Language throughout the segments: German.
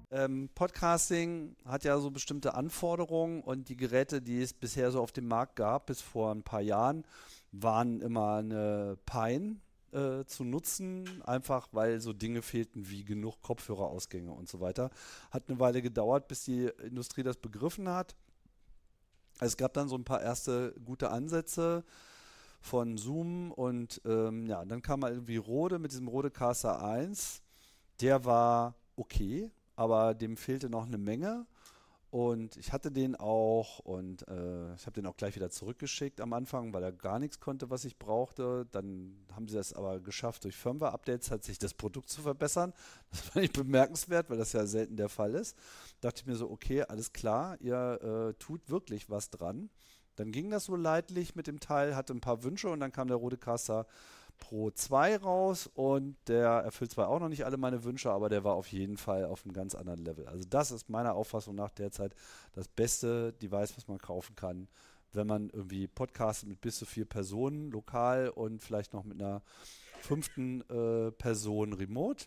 Podcasting hat ja so bestimmte Anforderungen und die Geräte, die es bisher so auf dem Markt gab, bis vor ein paar Jahren, waren immer eine Pein zu nutzen, einfach weil so Dinge fehlten wie genug Kopfhörerausgänge und so weiter. Hat eine Weile gedauert, bis die Industrie das begriffen hat. Es gab dann so ein paar erste gute Ansätze von Zoom und ja, dann kam mal irgendwie Rode mit diesem Rodecaster 1. Der war okay, aber dem fehlte noch eine Menge. Und ich hatte den auch und ich habe den auch gleich wieder zurückgeschickt am Anfang, weil er gar nichts konnte, was ich brauchte. Dann haben sie das aber geschafft, durch Firmware-Updates hat sich das Produkt zu verbessern. Das fand ich bemerkenswert, weil das ja selten der Fall ist. Dachte ich mir so, okay, alles klar, ihr tut wirklich was dran. Dann ging das so leidlich mit dem Teil, hatte ein paar Wünsche und dann kam der Rodecaster Pro 2 raus und der erfüllt zwar auch noch nicht alle meine Wünsche, aber der war auf jeden Fall auf einem ganz anderen Level. Also das ist meiner Auffassung nach derzeit das beste Device, was man kaufen kann, wenn man irgendwie podcastet mit bis zu 4 Personen lokal und vielleicht noch mit einer fünften Person remote.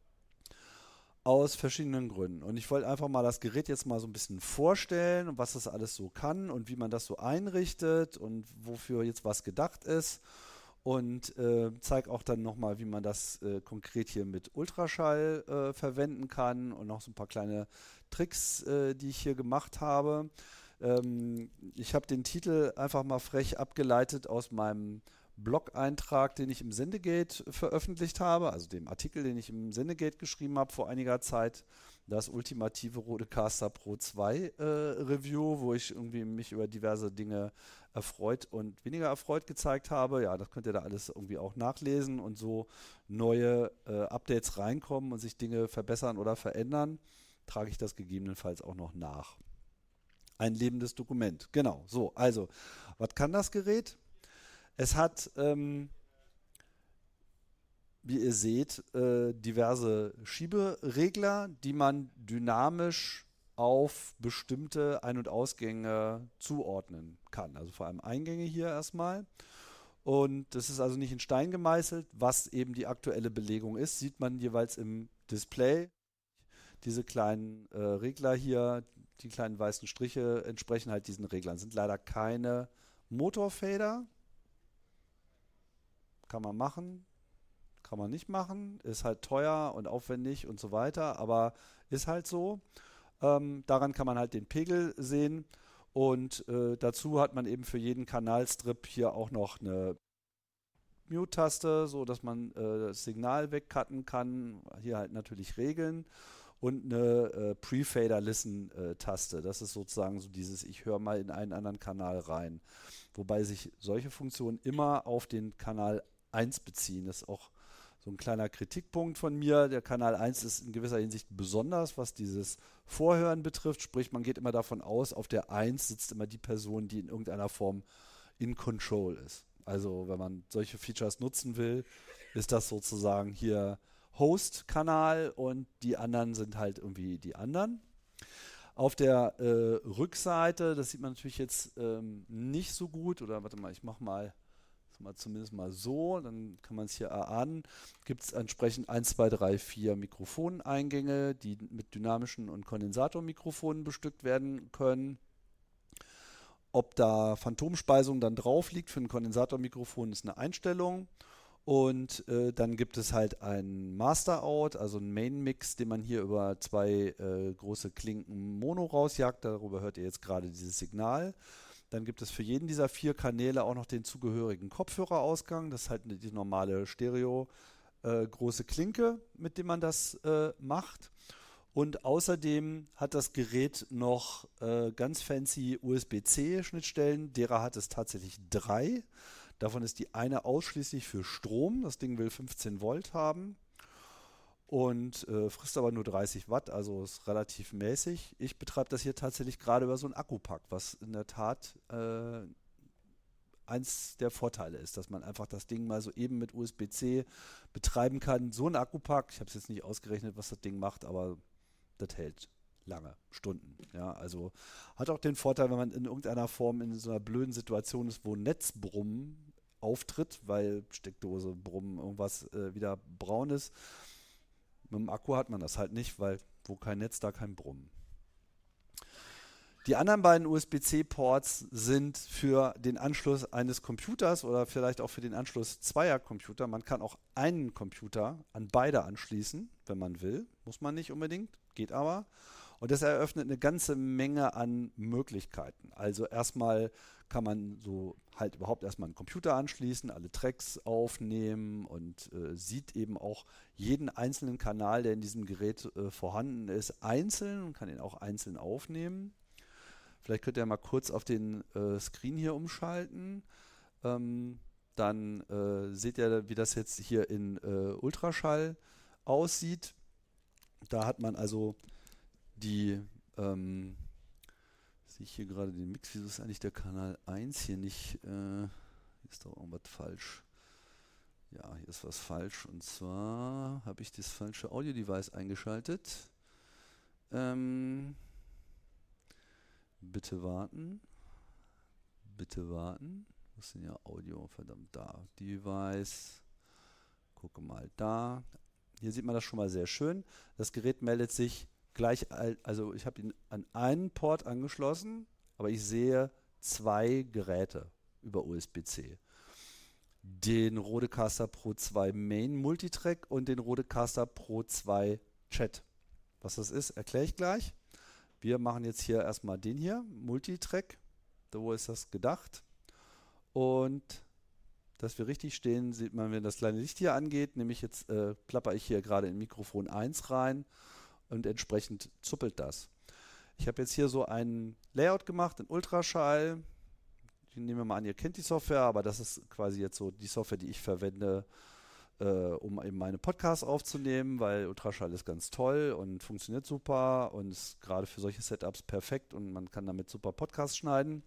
Aus verschiedenen Gründen. Und ich wollte einfach mal das Gerät jetzt mal so ein bisschen vorstellen und was das alles so kann und wie man das so einrichtet und wofür jetzt was gedacht ist. Und zeige auch dann nochmal, wie man das konkret hier mit Ultraschall verwenden kann und noch so ein paar kleine Tricks, die ich hier gemacht habe. Ich habe den Titel einfach mal frech abgeleitet aus meinem Blog-Eintrag, den ich im Sendegate veröffentlicht habe, also dem Artikel, den ich im Sendegate geschrieben habe vor einiger Zeit, das ultimative Rodecaster Pro 2 Review, wo ich irgendwie mich über diverse Dinge erfreut und weniger erfreut gezeigt habe. Ja, das könnt ihr da alles irgendwie auch nachlesen und so neue Updates reinkommen und sich Dinge verbessern oder verändern, trage ich das gegebenenfalls auch noch nach. Ein lebendes Dokument. Genau, so, also, was kann das Gerät? Es hat, wie ihr seht, diverse Schieberegler, die man dynamisch auf bestimmte Ein- und Ausgänge zuordnen kann. Also vor allem Eingänge hier erstmal. Und das ist also nicht in Stein gemeißelt. Was eben die aktuelle Belegung ist, sieht man jeweils im Display. Diese kleinen Regler hier, die kleinen weißen Striche entsprechen halt diesen Reglern. Sind leider keine Motorfader. Kann man machen, kann man nicht machen, ist halt teuer und aufwendig und so weiter, aber ist halt so. Daran kann man halt den Pegel sehen und dazu hat man eben für jeden Kanalstrip hier auch noch eine Mute-Taste, so dass man das Signal wegcutten kann, hier halt natürlich regeln und eine Pre-Fader-Listen-Taste. Das ist sozusagen so dieses, ich höre mal in einen anderen Kanal rein. Wobei sich solche Funktionen immer auf den Kanal 1 beziehen. Das ist auch so ein kleiner Kritikpunkt von mir. Der Kanal 1 ist in gewisser Hinsicht besonders, was dieses Vorhören betrifft. Sprich, man geht immer davon aus, auf der 1 sitzt immer die Person, die in irgendeiner Form in Control ist. Also wenn man solche Features nutzen will, ist das sozusagen hier Host-Kanal und die anderen sind halt irgendwie die anderen. Auf der Rückseite, das sieht man natürlich jetzt nicht so gut, oder warte mal, ich mache mal zumindest mal so, dann kann man es hier erahnen, gibt es entsprechend 1, 2, 3, 4 Mikrofoneingänge, die mit dynamischen und Kondensatormikrofonen bestückt werden können. Ob da Phantomspeisung dann drauf liegt für ein Kondensatormikrofon, ist eine Einstellung. Und dann gibt es halt ein Master-Out, also einen Main-Mix, den man hier über zwei große Klinken Mono rausjagt. Darüber hört ihr jetzt gerade dieses Signal. Dann gibt es für jeden dieser 4 Kanäle auch noch den zugehörigen Kopfhörerausgang. Das ist halt die normale Stereo große Klinke, mit dem man das macht. Und außerdem hat das Gerät noch ganz fancy USB-C-Schnittstellen. Derer hat es tatsächlich 3. Davon ist die eine ausschließlich für Strom. Das Ding will 15 Volt haben und frisst aber nur 30 Watt, also ist relativ mäßig. Ich betreibe das hier tatsächlich gerade über so ein Akkupack, was in der Tat eins der Vorteile ist, dass man einfach das Ding mal so eben mit USB-C betreiben kann. So ein Akkupack, ich habe es jetzt nicht ausgerechnet, was das Ding macht, aber das hält lange, Stunden. Ja, also hat auch den Vorteil, wenn man in irgendeiner Form in so einer blöden Situation ist, wo Netzbrummen auftritt, weil Steckdose, Brummen, irgendwas wieder braun ist. Mit dem Akku hat man das halt nicht, weil Wo kein Netz, da kein Brummen. Die anderen beiden USB-C-Ports sind für den Anschluss eines Computers oder vielleicht auch für den Anschluss zweier Computer. Man kann auch einen Computer an beide anschließen, wenn man will. Muss man nicht unbedingt, geht aber. Und das eröffnet eine ganze Menge an Möglichkeiten. Also erstmal kann man so halt überhaupt erstmal einen Computer anschließen, alle Tracks aufnehmen und sieht eben auch jeden einzelnen Kanal, der in diesem Gerät vorhanden ist, einzeln und kann ihn auch einzeln aufnehmen. Vielleicht könnt ihr mal kurz auf den Screen hier umschalten. Dann seht ihr, wie das jetzt hier in Ultraschall aussieht. Da hat man also die, sehe ich hier gerade den Mix, wieso ist eigentlich der Kanal 1 hier nicht, hier ist doch irgendwas falsch. Ja, hier ist was falsch und zwar habe ich das falsche Audio-Device eingeschaltet. Bitte warten. Bitte warten. Wo ist denn ja Audio? Verdammt, da. Device. Gucke mal da. Hier sieht man das schon mal sehr schön. Das Gerät meldet sich gleich, also ich habe ihn an einen Port angeschlossen, aber ich sehe zwei Geräte über USB-C. Den Rodecaster Pro 2 Main Multitrack und den Rodecaster Pro 2 Chat. Was das ist, erkläre ich gleich. Wir machen jetzt hier erstmal den hier, Multitrack. So ist das gedacht. Und dass wir richtig stehen, sieht man, wenn das kleine Licht hier angeht. Nämlich jetzt plapper ich hier gerade in Mikrofon 1 rein und entsprechend zuppelt das. Ich habe jetzt hier so ein Layout gemacht in Ultraschall. Nehmen wir mal an, ihr kennt die Software, aber das ist quasi jetzt so die Software, die ich verwende, um eben meine Podcasts aufzunehmen, weil Ultraschall ist ganz toll und funktioniert super und ist gerade für solche Setups perfekt und man kann damit super Podcasts schneiden.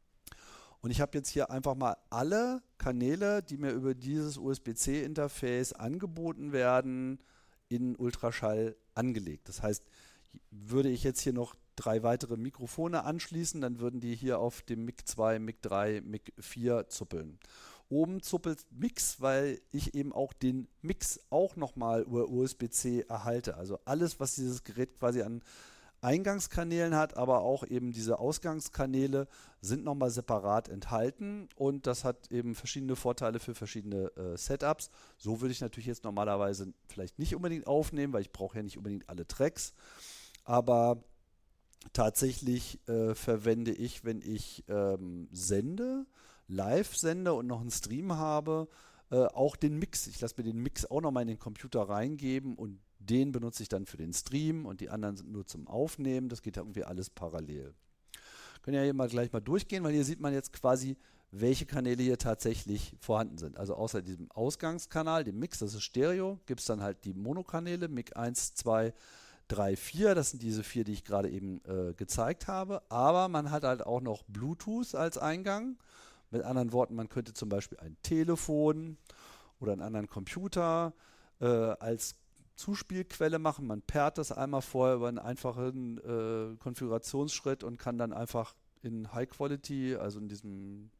Und ich habe jetzt hier einfach mal alle Kanäle, die mir über dieses USB-C-Interface angeboten werden, in Ultraschall angelegt. Das heißt, würde ich jetzt hier noch 3 weitere Mikrofone anschließen, dann würden die hier auf dem Mic 2, Mic 3, Mic 4 zuppeln. Oben zuppelt Mix, weil ich eben auch den Mix auch nochmal über USB-C erhalte. Also alles, was dieses Gerät quasi an Eingangskanälen hat, aber auch eben diese Ausgangskanäle sind nochmal separat enthalten und das hat eben verschiedene Vorteile für verschiedene Setups. So würde ich natürlich jetzt normalerweise vielleicht nicht unbedingt aufnehmen, weil ich brauche ja nicht unbedingt alle Tracks, aber tatsächlich verwende ich, wenn ich sende, live sende und noch einen Stream habe, auch den Mix. Ich lasse mir den Mix auch nochmal in den Computer reingeben und den benutze ich dann für den Stream und die anderen sind nur zum Aufnehmen. Das geht ja irgendwie alles parallel. Können ja hier mal gleich mal durchgehen, weil hier sieht man jetzt quasi, welche Kanäle hier tatsächlich vorhanden sind. Also außer diesem Ausgangskanal, dem Mix, das ist Stereo, gibt es dann halt die Monokanäle, Mic 1, 2, 3, 4. Das sind diese 4, die ich gerade eben gezeigt habe. Aber man hat halt auch noch Bluetooth als Eingang. Mit anderen Worten, man könnte zum Beispiel ein Telefon oder einen anderen Computer als Zuspielquelle machen. Man pairt das einmal vorher über einen einfachen Konfigurationsschritt und kann dann einfach in High Quality, also in diesem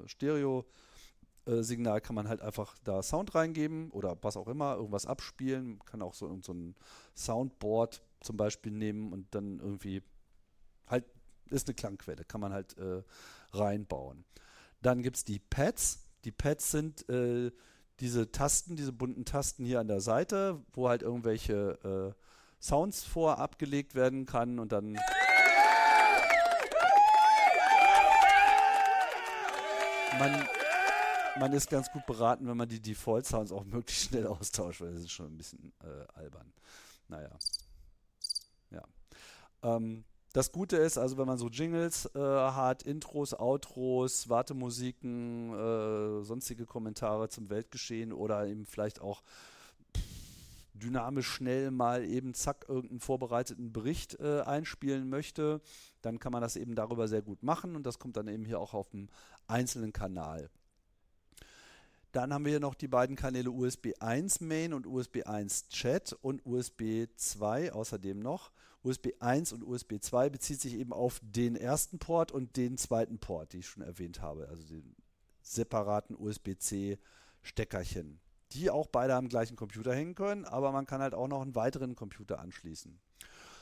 Stereo-Signal, kann man halt einfach da Sound reingeben oder was auch immer, irgendwas abspielen. Man kann auch so ein Soundboard zum Beispiel nehmen und dann irgendwie halt, ist eine Klangquelle, kann man halt reinbauen. Dann gibt es die Pads. Die Pads sind diese Tasten, diese bunten Tasten hier an der Seite, wo halt irgendwelche Sounds vor abgelegt werden kann und dann man ist ganz gut beraten, wenn man die Default-Sounds auch möglichst schnell austauscht, weil das ist schon ein bisschen albern. Naja. Ja. Das Gute ist, also wenn man so Jingles hat, Intros, Outros, Wartemusiken, sonstige Kommentare zum Weltgeschehen oder eben vielleicht auch dynamisch schnell mal eben zack irgendeinen vorbereiteten Bericht einspielen möchte, dann kann man das eben darüber sehr gut machen und das kommt dann eben hier auch auf einem einzelnen Kanal. Dann haben wir hier noch die beiden Kanäle USB 1 Main und USB 1 Chat und USB 2 außerdem noch. USB 1 und USB 2 bezieht sich eben auf den ersten Port und den zweiten Port, die ich schon erwähnt habe, also den separaten USB-C Steckerchen, die auch beide am gleichen Computer hängen können, aber man kann halt auch noch einen weiteren Computer anschließen.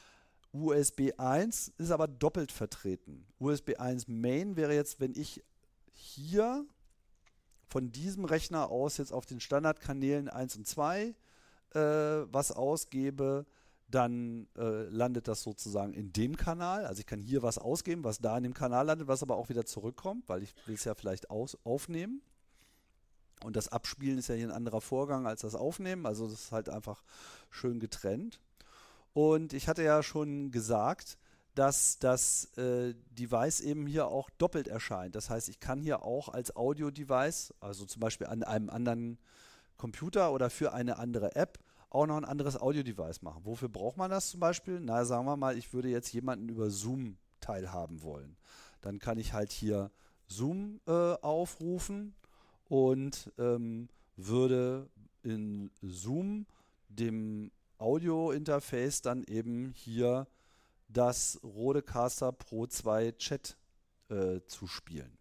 USB 1 ist aber doppelt vertreten. USB 1 Main wäre jetzt, wenn ich hier von diesem Rechner aus jetzt auf den Standardkanälen 1 und 2 was ausgebe, dann landet das sozusagen in dem Kanal. Also ich kann hier was ausgeben, was da in dem Kanal landet, was aber auch wieder zurückkommt, weil ich will es ja vielleicht aufnehmen. Und das Abspielen ist ja hier ein anderer Vorgang als das Aufnehmen. Also das ist halt einfach schön getrennt. Und ich hatte ja schon gesagt, dass das Device eben hier auch doppelt erscheint. Das heißt, ich kann hier auch als Audio-Device, also zum Beispiel an einem anderen Computer oder für eine andere App, auch noch ein anderes Audio-Device machen. Wofür braucht man das zum Beispiel? Na, sagen wir mal, ich würde jetzt jemanden über Zoom teilhaben wollen. Dann kann ich halt hier Zoom aufrufen und würde in Zoom dem Audio-Interface dann eben hier das Rodecaster Pro 2 Chat zu spielen.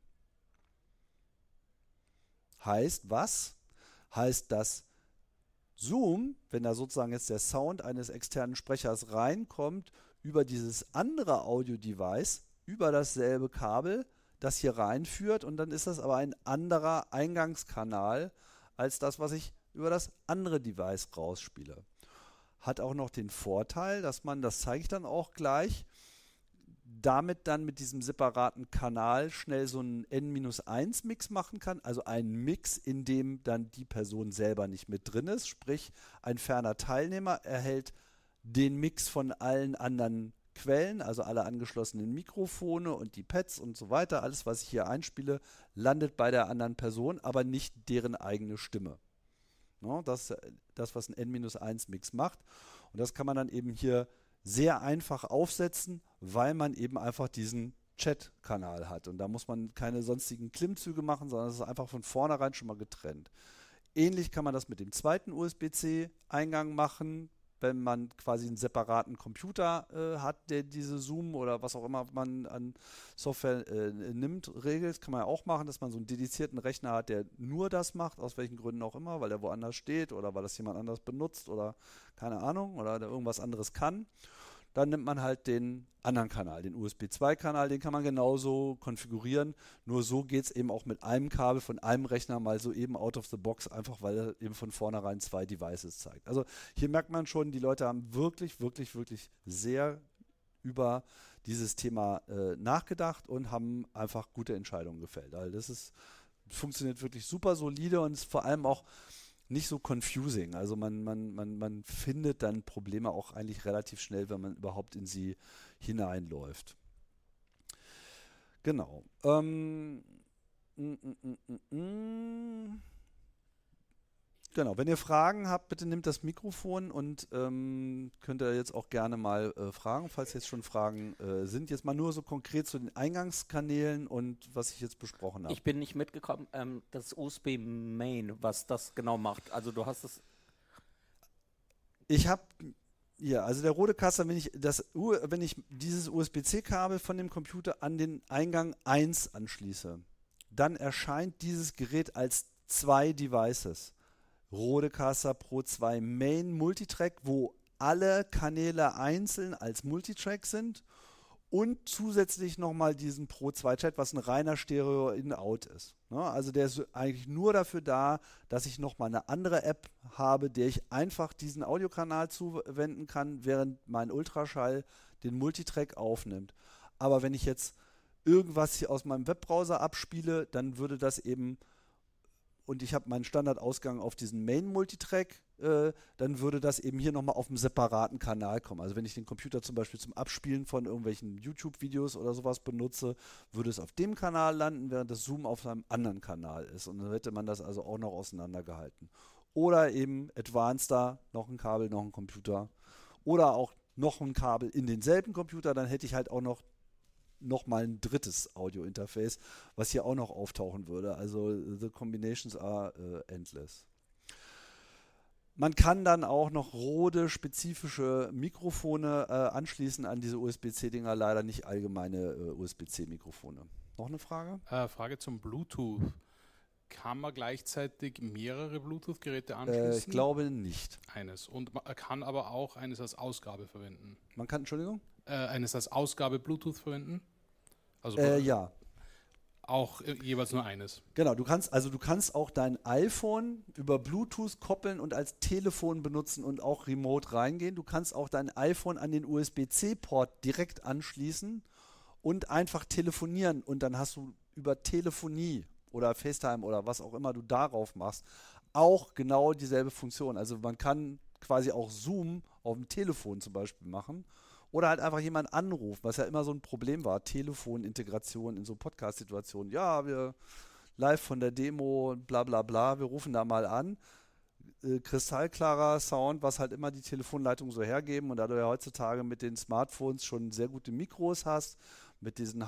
Heißt was? Heißt, dass Zoom, wenn da sozusagen jetzt der Sound eines externen Sprechers reinkommt, über dieses andere Audio-Device, über dasselbe Kabel, das hier reinführt, und dann ist das aber ein anderer Eingangskanal als das, was ich über das andere Device rausspiele. Hat auch noch den Vorteil, dass man, das zeige ich dann auch gleich, damit dann mit diesem separaten Kanal schnell so einen N-1-Mix machen kann, also einen Mix, in dem dann die Person selber nicht mit drin ist, sprich ein ferner Teilnehmer erhält den Mix von allen anderen Quellen, also alle angeschlossenen Mikrofone und die Pads und so weiter, alles, was ich hier einspiele, landet bei der anderen Person, aber nicht deren eigene Stimme. No, das ist das, was ein N-1-Mix macht, und das kann man dann eben hier sehr einfach aufsetzen, weil man eben einfach diesen Chat-Kanal hat. Und da muss man keine sonstigen Klimmzüge machen, sondern es ist einfach von vornherein schon mal getrennt. Ähnlich kann man das mit dem zweiten USB-C-Eingang machen, wenn man quasi einen separaten Computer hat, der diese Zoom oder was auch immer man an Software nimmt, regelt. Kann man ja auch machen, dass man so einen dedizierten Rechner hat, der nur das macht, aus welchen Gründen auch immer, weil er woanders steht oder weil das jemand anders benutzt oder keine Ahnung, oder der irgendwas anderes kann. Dann nimmt man halt den anderen Kanal, den USB 2-Kanal, den kann man genauso konfigurieren. Nur so geht es eben auch mit einem Kabel von einem Rechner mal so eben out of the box, einfach weil er eben von vornherein zwei Devices zeigt. Also hier merkt man schon, die Leute haben wirklich, wirklich, wirklich sehr über dieses Thema nachgedacht und haben einfach gute Entscheidungen gefällt. Also das funktioniert wirklich super solide und ist vor allem auch nicht so confusing. Also man findet dann Probleme auch eigentlich relativ schnell, wenn man überhaupt in sie hineinläuft. Genau. Genau, wenn ihr Fragen habt, bitte nehmt das Mikrofon und könnt ihr jetzt auch gerne mal fragen, falls jetzt schon Fragen sind. Jetzt mal nur so konkret zu den Eingangskanälen und was ich jetzt besprochen habe. Ich bin nicht mitgekommen, das USB Main, was das genau macht. Also du hast es... Ich habe, ja, also der Rodecaster, wenn ich dieses USB-C-Kabel von dem Computer an den Eingang 1 anschließe, dann erscheint dieses Gerät als zwei Devices. Rodecaster Pro 2 Main Multitrack, wo alle Kanäle einzeln als Multitrack sind, und zusätzlich nochmal diesen Pro 2 Chat, was ein reiner Stereo-In-Out ist. Also der ist eigentlich nur dafür da, dass ich nochmal eine andere App habe, der ich einfach diesen Audiokanal zuwenden kann, während mein Ultraschall den Multitrack aufnimmt. Aber wenn ich jetzt irgendwas hier aus meinem Webbrowser abspiele, dann würde das eben, und ich habe meinen Standardausgang auf diesen Main-Multitrack, dann würde das eben hier nochmal auf einem separaten Kanal kommen. Also wenn ich den Computer zum Beispiel zum Abspielen von irgendwelchen YouTube-Videos oder sowas benutze, würde es auf dem Kanal landen, während das Zoom auf einem anderen Kanal ist. Und dann hätte man das also auch noch auseinandergehalten. Oder eben advanceder, noch ein Kabel, noch ein Computer. Oder auch noch ein Kabel in denselben Computer, dann hätte ich halt auch noch mal ein drittes Audio-Interface, was hier auch noch auftauchen würde. Also the combinations are endless. Man kann dann auch noch Rode-spezifische Mikrofone anschließen an diese USB-C-Dinger, leider nicht allgemeine USB-C-Mikrofone. Noch eine Frage? Frage zum Bluetooth. kann man gleichzeitig mehrere Bluetooth-Geräte Ich anschließen? glaube nicht. Eines. Und man kann aber auch eines als Ausgabe verwenden. Man kann, Entschuldigung? Eines als Ausgabe Bluetooth verwenden? Also Ja. auch jeweils nur eines. Genau, du kannst auch dein iPhone über Bluetooth koppeln und als Telefon benutzen und auch remote reingehen. Du kannst auch dein iPhone an den USB-C-Port direkt anschließen und einfach telefonieren und dann hast du über Telefonie oder FaceTime oder was auch immer du darauf machst, auch genau dieselbe Funktion. Also man kann quasi auch Zoom auf dem Telefon zum Beispiel machen oder halt einfach jemanden anrufen, was ja immer so ein Problem war, Telefonintegration in so Podcast-Situationen. Ja, wir live von der Demo, bla bla bla, wir rufen da mal an. Kristallklarer Sound, was halt immer die Telefonleitungen so hergeben. Und da du ja heutzutage mit den Smartphones schon sehr gute Mikros hast, mit diesen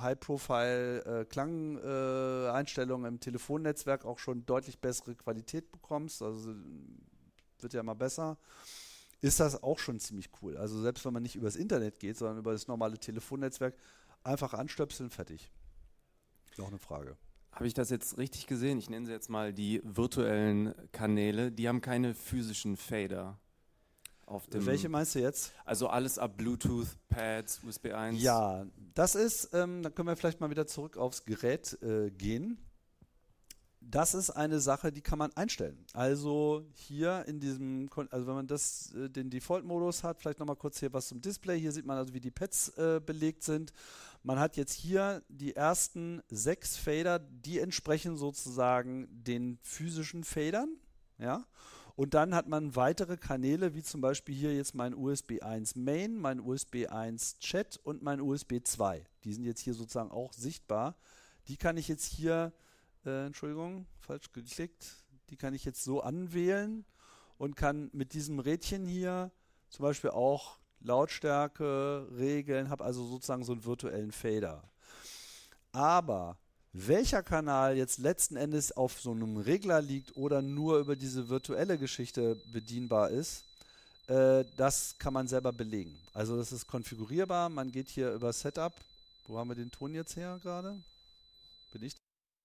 High-Profile-Klangeinstellungen im Telefonnetzwerk auch schon deutlich bessere Qualität bekommst, also wird ja immer besser, ist das auch schon ziemlich cool. Also selbst wenn man nicht übers Internet geht, sondern über das normale Telefonnetzwerk, einfach anstöpseln, fertig. Noch eine Frage. Habe ich das jetzt richtig gesehen? Ich nenne sie jetzt mal die virtuellen Kanäle. Die haben keine physischen Fader auf dem. Welche meinst du jetzt? Also alles ab Bluetooth, Pads, USB 1. Ja, das ist, dann können wir vielleicht mal wieder zurück aufs Gerät gehen. Das ist eine Sache, die kann man einstellen. Also hier in diesem, also wenn man den Default-Modus hat, vielleicht nochmal kurz hier was zum Display. Hier sieht man also, wie die Pads belegt sind. Man hat jetzt hier die ersten 6 Fader, die entsprechen sozusagen den physischen Fadern. Ja? Und dann hat man weitere Kanäle, wie zum Beispiel hier jetzt mein USB 1 Main, mein USB 1 Chat und mein USB 2. Die sind jetzt hier sozusagen auch sichtbar. Die kann ich jetzt hier Entschuldigung, falsch geklickt. Die kann ich jetzt so anwählen und kann mit diesem Rädchen hier zum Beispiel auch Lautstärke regeln, habe also sozusagen so einen virtuellen Fader. Aber welcher Kanal jetzt letzten Endes auf so einem Regler liegt oder nur über diese virtuelle Geschichte bedienbar ist, das kann man selber belegen. Also das ist konfigurierbar. Man geht hier über Setup. Wo haben wir den Ton jetzt her gerade? Bin ich?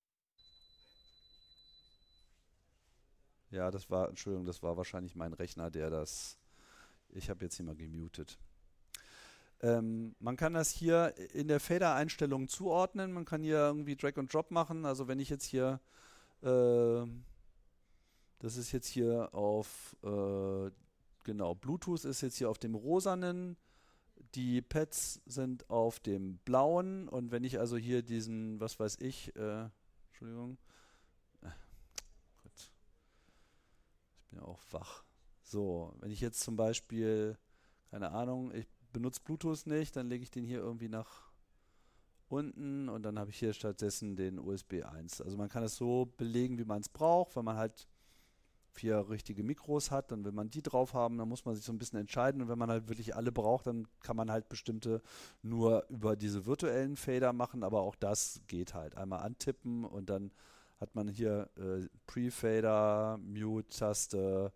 Ja, Entschuldigung, das war wahrscheinlich mein Rechner, ich habe jetzt hier mal gemutet. Man kann das hier in der Fader-Einstellung zuordnen, man kann hier irgendwie Drag and Drop machen, also wenn ich jetzt hier, das ist jetzt hier auf, genau, Bluetooth ist jetzt hier auf dem rosanen, die Pads sind auf dem blauen und wenn ich also hier diesen, was weiß ich, Entschuldigung, ja auch wach. So, wenn ich jetzt zum Beispiel, keine Ahnung, ich benutze Bluetooth nicht, dann lege ich den hier irgendwie nach unten und dann habe ich hier stattdessen den USB 1. Also man kann es so belegen, wie man es braucht, wenn man halt 4 richtige Mikros hat, dann will man die drauf haben, dann muss man sich so ein bisschen entscheiden und wenn man halt wirklich alle braucht, dann kann man halt bestimmte nur über diese virtuellen Fader machen, aber auch das geht halt. Einmal antippen und dann hat man hier Pre-Fader, Mute-Taste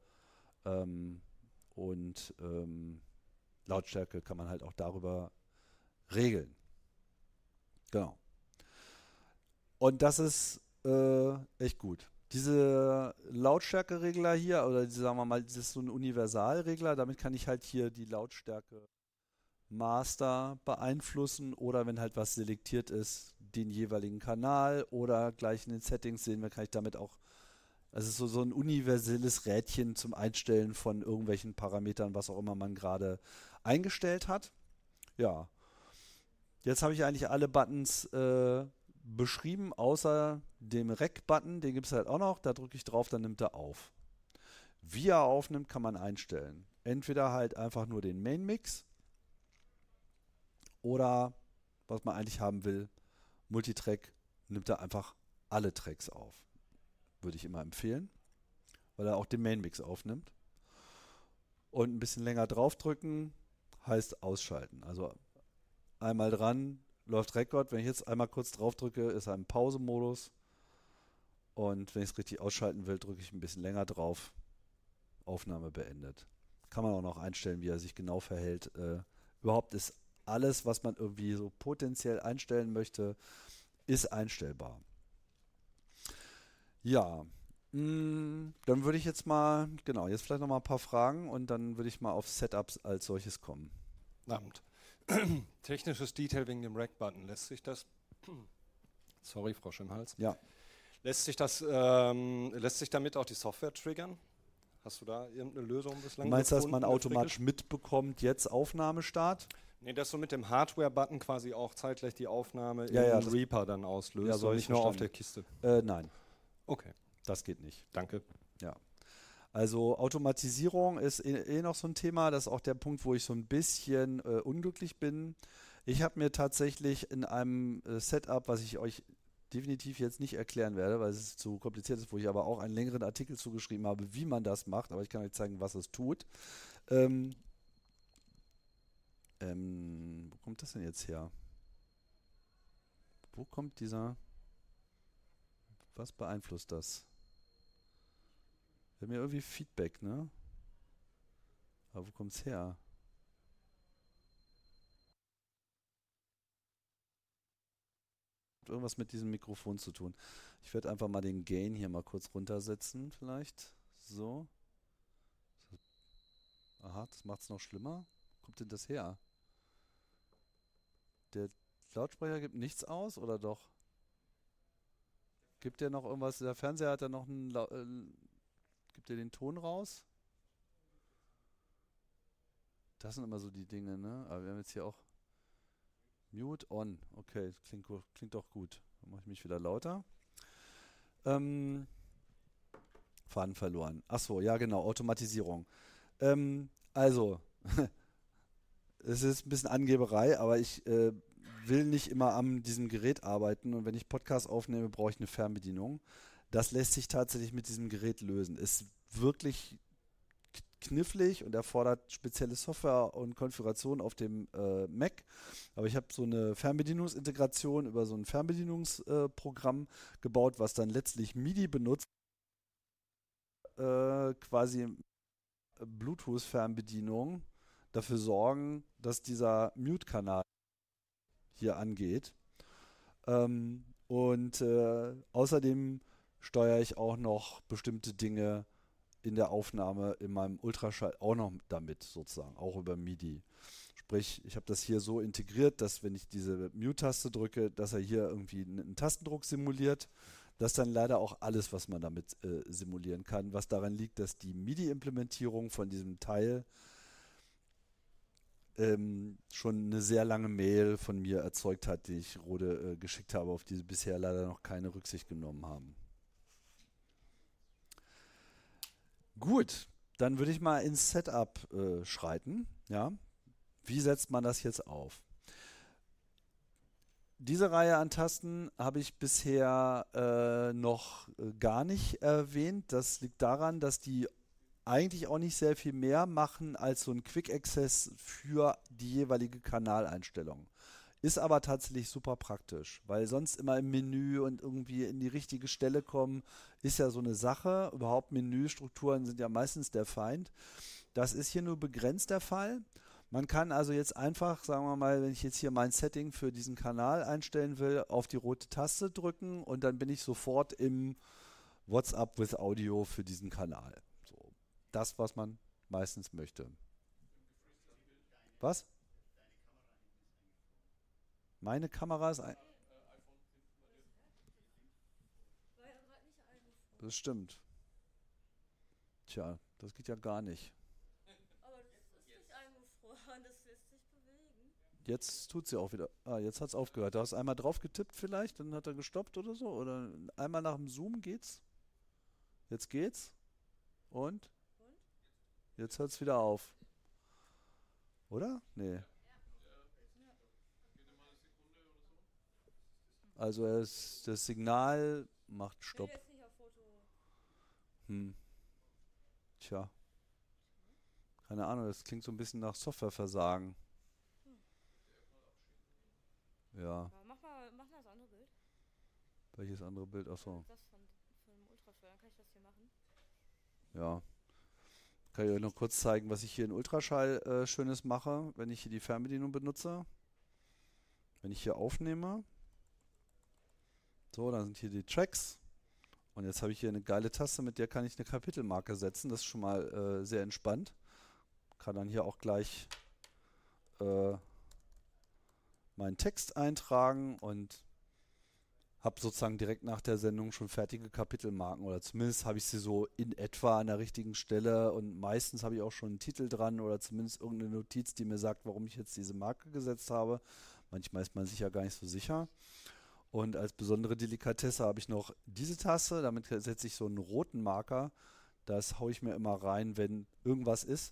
und Lautstärke kann man halt auch darüber regeln. Genau. Und das ist echt gut. Diese Lautstärkeregler hier, oder sagen wir mal, das ist so ein Universalregler, damit kann ich halt hier die Lautstärke Master beeinflussen oder wenn halt was selektiert ist, den jeweiligen Kanal oder gleich in den Settings sehen wir, kann ich damit auch, also es ist so ein universelles Rädchen zum Einstellen von irgendwelchen Parametern, was auch immer man gerade eingestellt hat. Ja, jetzt habe ich eigentlich alle Buttons beschrieben, außer dem Rec-Button, den gibt es halt auch noch, da drücke ich drauf, dann nimmt er auf. Wie er aufnimmt, kann man einstellen. Entweder halt einfach nur den Main-Mix oder, was man eigentlich haben will, Multitrack, nimmt er einfach alle Tracks auf. Würde ich immer empfehlen, weil er auch den Main-Mix aufnimmt. Und ein bisschen länger draufdrücken heißt ausschalten. Also einmal dran, läuft Rekord. Wenn ich jetzt einmal kurz draufdrücke, ist er im Pause-Modus. Und wenn ich es richtig ausschalten will, drücke ich ein bisschen länger drauf. Aufnahme beendet. Kann man auch noch einstellen, wie er sich genau verhält. Überhaupt ist alles, was man irgendwie so potenziell einstellen möchte, ist einstellbar. Ja, dann würde ich jetzt mal, genau, jetzt vielleicht noch mal ein paar Fragen und dann würde ich mal auf Setups als solches kommen. Abend. Technisches Detail wegen dem Rack-Button. Lässt sich das, sorry, Frosch im Hals, Ja, lässt sich damit auch die Software triggern? Hast du da irgendeine Lösung bislang du meinst, dass man gefunden, automatisch mitbekommt, jetzt Aufnahmestart? Nee, dass du mit dem Hardware-Button quasi auch zeitgleich die Aufnahme Ja, im Reaper dann auslöst Ja, so hab und ich's nicht nur auf verstanden. der Kiste. Nein, Okay, das geht nicht. danke. Ja. Also Automatisierung ist noch so ein Thema. Das ist auch der Punkt, wo ich so ein bisschen unglücklich bin. Ich habe mir tatsächlich in einem Setup, was ich euch definitiv jetzt nicht erklären werde, weil es zu kompliziert ist, wo ich aber auch einen längeren Artikel zugeschrieben habe, wie man das macht, aber ich kann euch zeigen, was es tut. Wo kommt das denn jetzt her? Wo kommt was beeinflusst das? Wir haben ja irgendwie Feedback, ne? Aber wo kommt's her? Hat irgendwas mit diesem Mikrofon zu tun. Ich werde einfach mal den Gain hier mal kurz runtersetzen, vielleicht. So. Aha, das macht's noch schlimmer. Wo kommt denn das her? Der Lautsprecher gibt nichts aus, oder doch? Gibt der noch irgendwas? Der Fernseher hat da noch gibt der den Ton raus? Das sind immer so die Dinge, ne? Aber wir haben jetzt hier auch Mute on. Okay, klingt doch gut. Dann mache ich mich wieder lauter. Faden verloren. Achso, ja genau, Automatisierung. Also, es ist ein bisschen Angeberei, aber ich will nicht immer an diesem Gerät arbeiten und wenn ich Podcast aufnehme, brauche ich eine Fernbedienung. Das lässt sich tatsächlich mit diesem Gerät lösen. Ist wirklich knifflig und erfordert spezielle Software und Konfiguration auf dem Mac. Aber ich habe so eine Fernbedienungsintegration über so ein Fernbedienungsprogramm gebaut, was dann letztlich MIDI benutzt, quasi Bluetooth-Fernbedienung dafür sorgen, dass dieser Mute-Kanal hier angeht. Außerdem steuere ich auch noch bestimmte Dinge in der Aufnahme in meinem Ultraschall auch noch damit, sozusagen, auch über MIDI. Sprich, ich habe das hier so integriert, dass wenn ich diese Mute-Taste drücke, dass er hier irgendwie einen Tastendruck simuliert. Das ist dann leider auch alles, was man damit simulieren kann, was daran liegt, dass die MIDI-Implementierung von diesem Teil schon eine sehr lange Mail von mir erzeugt hat, die ich Rode geschickt habe, auf die sie bisher leider noch keine Rücksicht genommen haben. Gut, dann würde ich mal ins Setup schreiten. Ja? Wie setzt man das jetzt auf? Diese Reihe an Tasten habe ich bisher noch gar nicht erwähnt. Das liegt daran, dass die eigentlich auch nicht sehr viel mehr machen als so ein Quick Access für die jeweilige Kanaleinstellung. Ist aber tatsächlich super praktisch, weil sonst immer im Menü und irgendwie in die richtige Stelle kommen, ist ja so eine Sache. Überhaupt Menüstrukturen sind ja meistens der Feind. Das ist hier nur begrenzt der Fall. Man kann also jetzt einfach, sagen wir mal, wenn ich jetzt hier mein Setting für diesen Kanal einstellen will, auf die rote Taste drücken und dann bin ich sofort im WhatsApp with Audio für diesen Kanal. So, das, was man meistens möchte. Was? Meine Kamera ist ein... Das stimmt. Tja, das geht ja gar nicht. Aber das ist nicht eingefroren, das lässt sich bewegen. Jetzt tut sie auch wieder. Ah, jetzt hat es aufgehört. Du hast einmal drauf getippt vielleicht, dann hat er gestoppt oder so. Oder einmal nach dem Zoom geht's. Jetzt geht's. Und? Jetzt hört es wieder auf. Oder? Nee. Also das Signal macht Stopp. Ich bin jetzt nicht auf Foto. Tja. Keine Ahnung, das klingt so ein bisschen nach Softwareversagen. Ja. Aber mach mal das andere Bild. Welches andere Bild? Achso. Das von dem Ultraschall. Dann kann ich das hier machen. Ja. Kann ich euch noch kurz zeigen, was ich hier in Ultraschall Schönes mache, wenn ich hier die Fernbedienung benutze. Wenn ich hier aufnehme. So, dann sind hier die Tracks. Und jetzt habe ich hier eine geile Taste, mit der kann ich eine Kapitelmarke setzen. Das ist schon mal sehr entspannt. Kann dann hier auch gleich meinen Text eintragen und habe sozusagen direkt nach der Sendung schon fertige Kapitelmarken oder zumindest habe ich sie so in etwa an der richtigen Stelle und meistens habe ich auch schon einen Titel dran oder zumindest irgendeine Notiz, die mir sagt, warum ich jetzt diese Marke gesetzt habe. Manchmal ist man sich ja gar nicht so sicher. Und als besondere Delikatesse habe ich noch diese Taste, damit setze ich so einen roten Marker. Das haue ich mir immer rein, wenn irgendwas ist.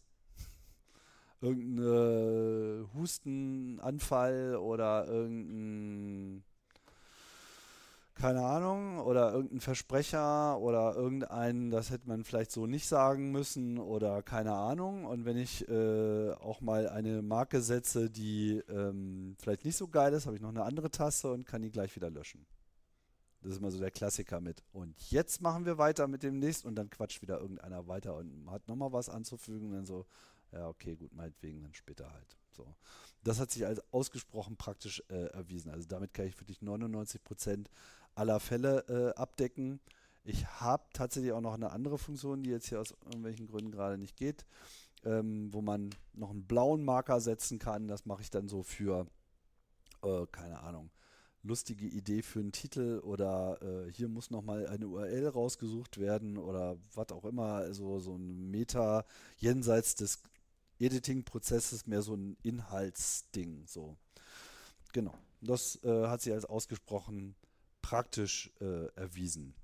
Irgendein Hustenanfall oder irgendein, keine Ahnung, oder irgendein Versprecher oder irgendein, das hätte man vielleicht so nicht sagen müssen oder keine Ahnung. Und wenn ich auch mal eine Marke setze, die vielleicht nicht so geil ist, habe ich noch eine andere Taste und kann die gleich wieder löschen. Das ist immer so der Klassiker mit. Und jetzt machen wir weiter mit dem nächsten und dann quatscht wieder irgendeiner weiter und hat nochmal was anzufügen und dann so, ja okay, gut, meinetwegen, dann später halt. So. Das hat sich als ausgesprochen praktisch erwiesen. Also damit kann ich wirklich 99% aller Fälle abdecken. Ich habe tatsächlich auch noch eine andere Funktion, die jetzt hier aus irgendwelchen Gründen gerade nicht geht, wo man noch einen blauen Marker setzen kann. Das mache ich dann so für, keine Ahnung, lustige Idee für einen Titel oder hier muss nochmal eine URL rausgesucht werden oder was auch immer. Also so ein Meta jenseits des Editing-Prozesses, mehr so ein Inhaltsding. So. Genau. Das hat sich als ausgesprochen praktisch erwiesen.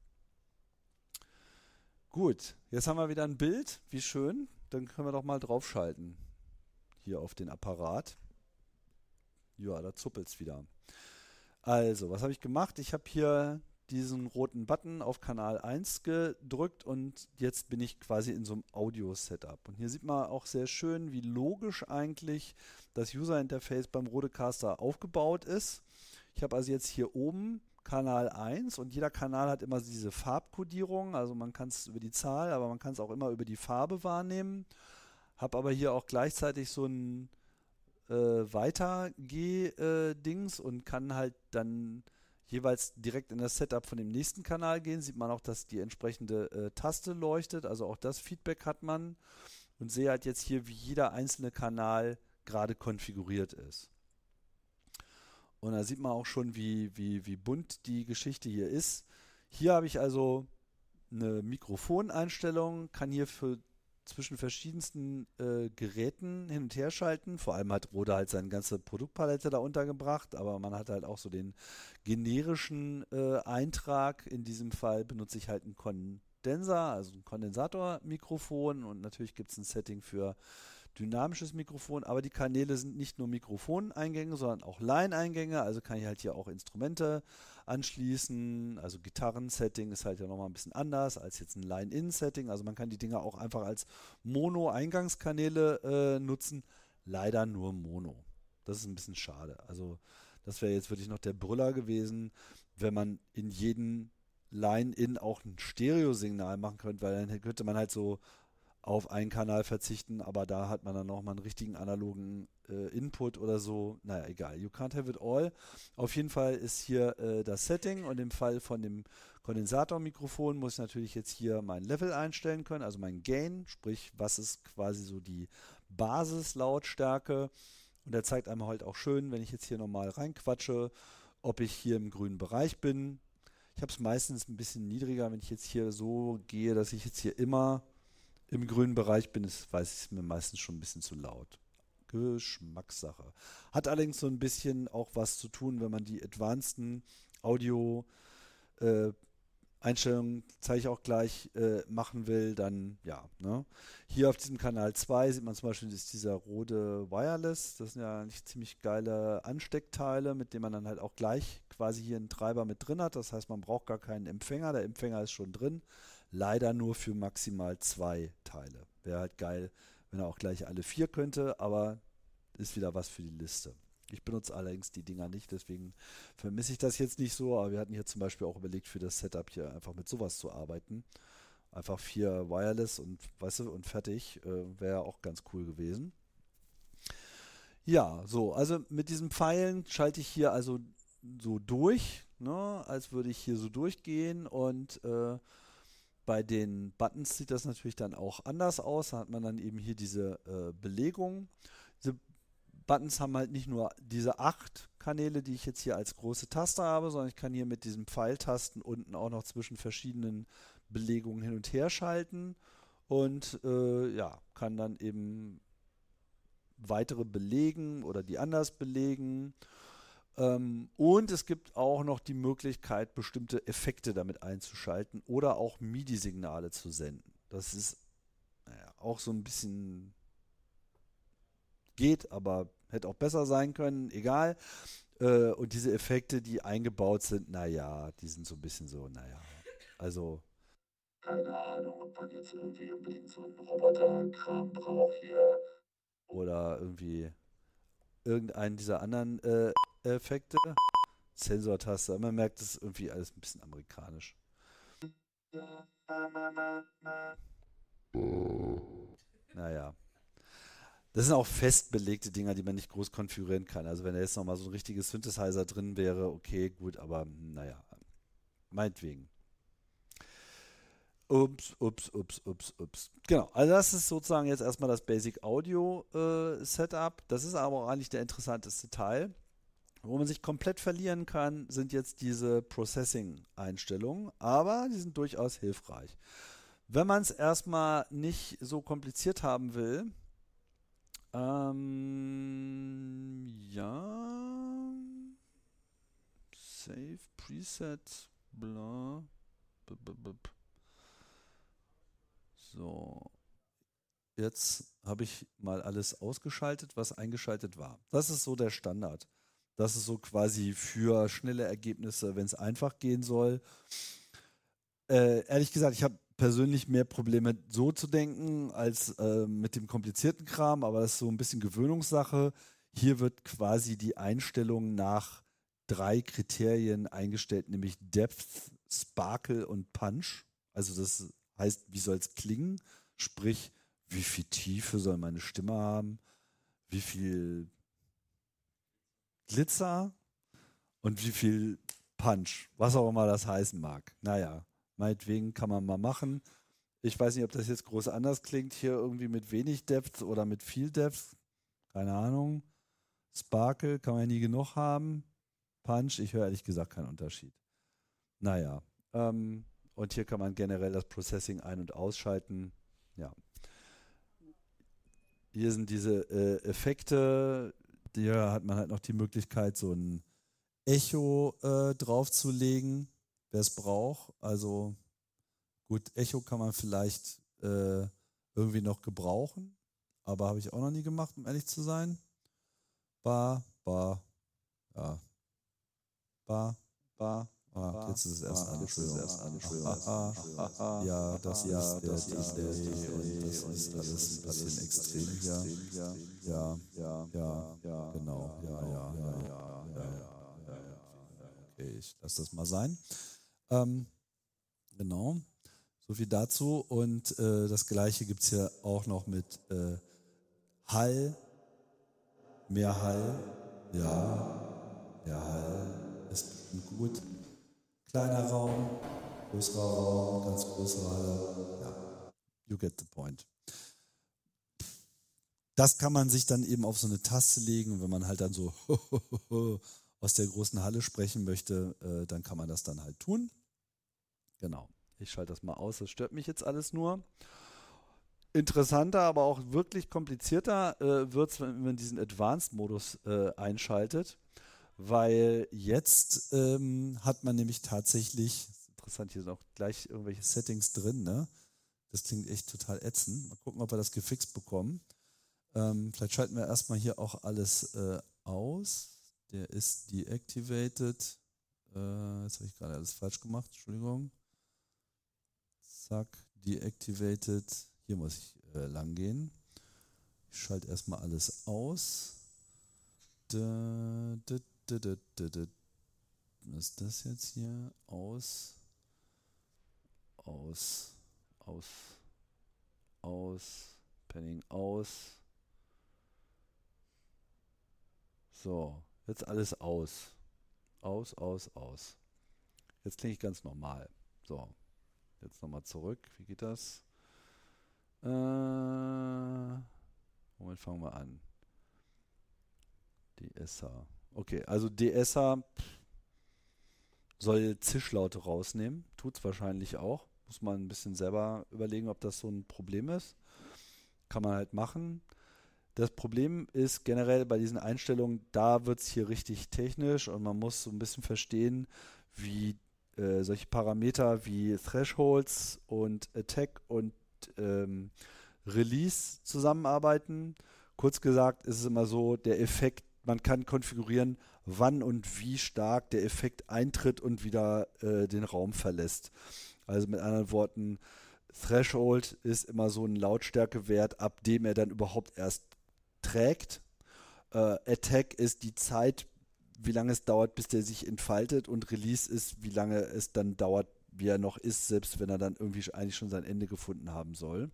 Gut, jetzt haben wir wieder ein Bild. Wie schön. Dann können wir doch mal draufschalten. Hier auf den Apparat. Ja, da zuppelt es wieder. Also, was habe ich gemacht? Ich habe hier diesen roten Button auf Kanal 1 gedrückt und jetzt bin ich quasi in so einem Audio-Setup. Und hier sieht man auch sehr schön, wie logisch eigentlich das User-Interface beim Rodecaster aufgebaut ist. Ich habe also jetzt hier oben Kanal 1 und jeder Kanal hat immer diese Farbkodierung, also man kann es über die Zahl, aber man kann es auch immer über die Farbe wahrnehmen. Habe aber hier auch gleichzeitig so ein Weitergeh-Dings und kann halt dann jeweils direkt in das Setup von dem nächsten Kanal gehen. Sieht man auch, dass die entsprechende Taste leuchtet, also auch das Feedback hat man und sehe halt jetzt hier, wie jeder einzelne Kanal gerade konfiguriert ist. Und da sieht man auch schon, wie bunt die Geschichte hier ist. Hier habe ich also eine Mikrofoneinstellung, kann hier zwischen verschiedensten Geräten hin und her schalten. Vor allem hat Rode halt seine ganze Produktpalette da untergebracht, aber man hat halt auch so den generischen Eintrag. In diesem Fall benutze ich halt einen Kondenser, also ein Kondensatormikrofon und natürlich gibt es ein Setting für dynamisches Mikrofon, aber die Kanäle sind nicht nur Mikrofoneingänge, sondern auch Line-Eingänge, also kann ich halt hier auch Instrumente anschließen, also Gitarren-Setting ist halt ja nochmal ein bisschen anders als jetzt ein Line-In-Setting, also man kann die Dinger auch einfach als Mono-Eingangskanäle nutzen, leider nur Mono. Das ist ein bisschen schade, also das wäre jetzt wirklich noch der Brüller gewesen, wenn man in jeden Line-In auch ein Stereo-Signal machen könnte, weil dann könnte man halt so auf einen Kanal verzichten, aber da hat man dann nochmal einen richtigen analogen Input oder so. Naja, egal. You can't have it all. Auf jeden Fall ist hier das Setting und im Fall von dem Kondensatormikrofon muss ich natürlich jetzt hier mein Level einstellen können, also mein Gain, sprich, was ist quasi so die Basislautstärke. Und der zeigt einmal halt auch schön, wenn ich jetzt hier nochmal reinquatsche, ob ich hier im grünen Bereich bin. Ich habe es meistens ein bisschen niedriger, wenn ich jetzt hier so gehe, dass ich jetzt hier immer im grünen Bereich bin, weiß ich, es mir meistens schon ein bisschen zu laut. Geschmackssache. Hat allerdings so ein bisschen auch was zu tun, wenn man die advanceden Audio Einstellungen, zeige ich auch gleich, machen will, dann ja. Ne? Hier auf diesem Kanal 2 sieht man zum Beispiel, ist dieser Rode Wireless. Das sind ja nicht ziemlich geile Ansteckteile, mit denen man dann halt auch gleich quasi hier einen Treiber mit drin hat. Das heißt, man braucht gar keinen Empfänger. Der Empfänger ist schon drin. Leider nur für maximal 2 Teile. Wäre halt geil, wenn er auch gleich alle 4 könnte, aber ist wieder was für die Liste. Ich benutze allerdings die Dinger nicht, deswegen vermisse ich das jetzt nicht so, aber wir hatten hier zum Beispiel auch überlegt, für das Setup hier einfach mit sowas zu arbeiten. Einfach 4 Wireless und, weißt du, und fertig, wäre auch ganz cool gewesen. Ja, so, also mit diesen Pfeilen schalte ich hier also so durch. ne, als würde ich hier so durchgehen und bei den Buttons sieht das natürlich dann auch anders aus. Da hat man dann eben hier diese Belegung. Diese Buttons haben halt nicht nur diese 8 Kanäle, die ich jetzt hier als große Taste habe, sondern ich kann hier mit diesen Pfeiltasten unten auch noch zwischen verschiedenen Belegungen hin und her schalten und ja, kann dann eben weitere belegen oder die anders belegen. Und es gibt auch noch die Möglichkeit, bestimmte Effekte damit einzuschalten oder auch MIDI-Signale zu senden. Das ist naja, auch so ein bisschen geht, aber hätte auch besser sein können, egal. Und diese Effekte, die eingebaut sind, naja, die sind so ein bisschen so, naja, also keine Ahnung, ob man jetzt irgendwie unbedingt so einen Roboter-Kram braucht hier. Oder irgendwie irgendeinen dieser anderen Effekte. Sensortaste. Man merkt, das ist irgendwie alles ein bisschen amerikanisch. Naja. Das sind auch fest belegte Dinger, die man nicht groß konfigurieren kann. Also wenn da jetzt nochmal so ein richtiges Synthesizer drin wäre, okay, gut, aber naja. Meinetwegen. Ups. Genau, also das ist sozusagen jetzt erstmal das Basic Audio Setup. Das ist aber auch eigentlich der interessanteste Teil. Wo man sich komplett verlieren kann, sind jetzt diese Processing-Einstellungen, aber die sind durchaus hilfreich. Wenn man es erstmal nicht so kompliziert haben will, ja, Save, Preset, bla, so, jetzt habe ich mal alles ausgeschaltet, was eingeschaltet war. Das ist so der Standard. Das ist so quasi für schnelle Ergebnisse, wenn es einfach gehen soll. Ehrlich gesagt, ich habe persönlich mehr Probleme so zu denken als mit dem komplizierten Kram, aber das ist so ein bisschen Gewöhnungssache. Hier wird quasi die Einstellung nach 3 Kriterien eingestellt, nämlich Depth, Sparkle und Punch. Also das heißt, wie soll es klingen? Sprich, wie viel Tiefe soll meine Stimme haben? Wie viel Glitzer und wie viel Punch, was auch immer das heißen mag. Naja, meinetwegen kann man mal machen. Ich weiß nicht, ob das jetzt groß anders klingt, hier irgendwie mit wenig Depth oder mit viel Depth. Keine Ahnung. Sparkle kann man ja nie genug haben. Punch, ich höre ehrlich gesagt keinen Unterschied. Naja, und hier kann man generell das Processing ein- und ausschalten. Ja. Hier sind diese Effekte. Hier hat man halt noch die Möglichkeit, so ein Echo draufzulegen, wer es braucht. Also gut, Echo kann man vielleicht irgendwie noch gebrauchen, aber habe ich auch noch nie gemacht, um ehrlich zu sein. Ja. Jetzt ist es erst an. Ja, das ist der Delay und das ist alles ein bisschen extrem hier. Ja, genau. Ja. Okay, ich lasse das mal sein. Genau, so viel dazu. Und das Gleiche gibt es hier auch noch mit Hall, mehr Hall. Ja, der Hall ist bestimmt gut. Kleiner Raum, größerer Raum, ganz großer Halle. Ja, you get the point. Das kann man sich dann eben auf so eine Taste legen und wenn man halt dann so aus der großen Halle sprechen möchte, dann kann man das dann halt tun. Genau, ich schalte das mal aus, das stört mich jetzt alles nur. Interessanter, aber auch wirklich komplizierter wird es, wenn man diesen Advanced-Modus einschaltet. Weil jetzt hat man nämlich tatsächlich, interessant, hier sind auch gleich irgendwelche Settings drin, ne? Das klingt echt total ätzend. Mal gucken, ob wir das gefixt bekommen. Vielleicht schalten wir erstmal hier auch alles aus. Der ist deactivated. Jetzt habe ich gerade alles falsch gemacht, Entschuldigung. Zack, deactivated. Hier muss ich lang gehen. Ich schalte erstmal alles aus. Was ist das jetzt hier? Aus, Panning aus. So, jetzt alles aus. Aus. Jetzt klinge ich ganz normal. So, jetzt nochmal zurück. Wie geht das? Womit fangen wir an? DSer. Okay, also DSer soll Zischlaute rausnehmen. Tut's wahrscheinlich auch. Muss man ein bisschen selber überlegen, ob das so ein Problem ist. Kann man halt machen. Das Problem ist generell bei diesen Einstellungen, da wird es hier richtig technisch und man muss so ein bisschen verstehen, wie solche Parameter wie Thresholds und Attack und Release zusammenarbeiten. Kurz gesagt ist es immer so, der Effekt, man kann konfigurieren, wann und wie stark der Effekt eintritt und wieder den Raum verlässt. Also mit anderen Worten, Threshold ist immer so ein Lautstärkewert, ab dem er dann überhaupt erst trägt. Attack ist die Zeit, wie lange es dauert, bis der sich entfaltet, und Release ist, wie lange es dann dauert, wie er noch ist, selbst wenn er dann irgendwie eigentlich schon sein Ende gefunden haben soll.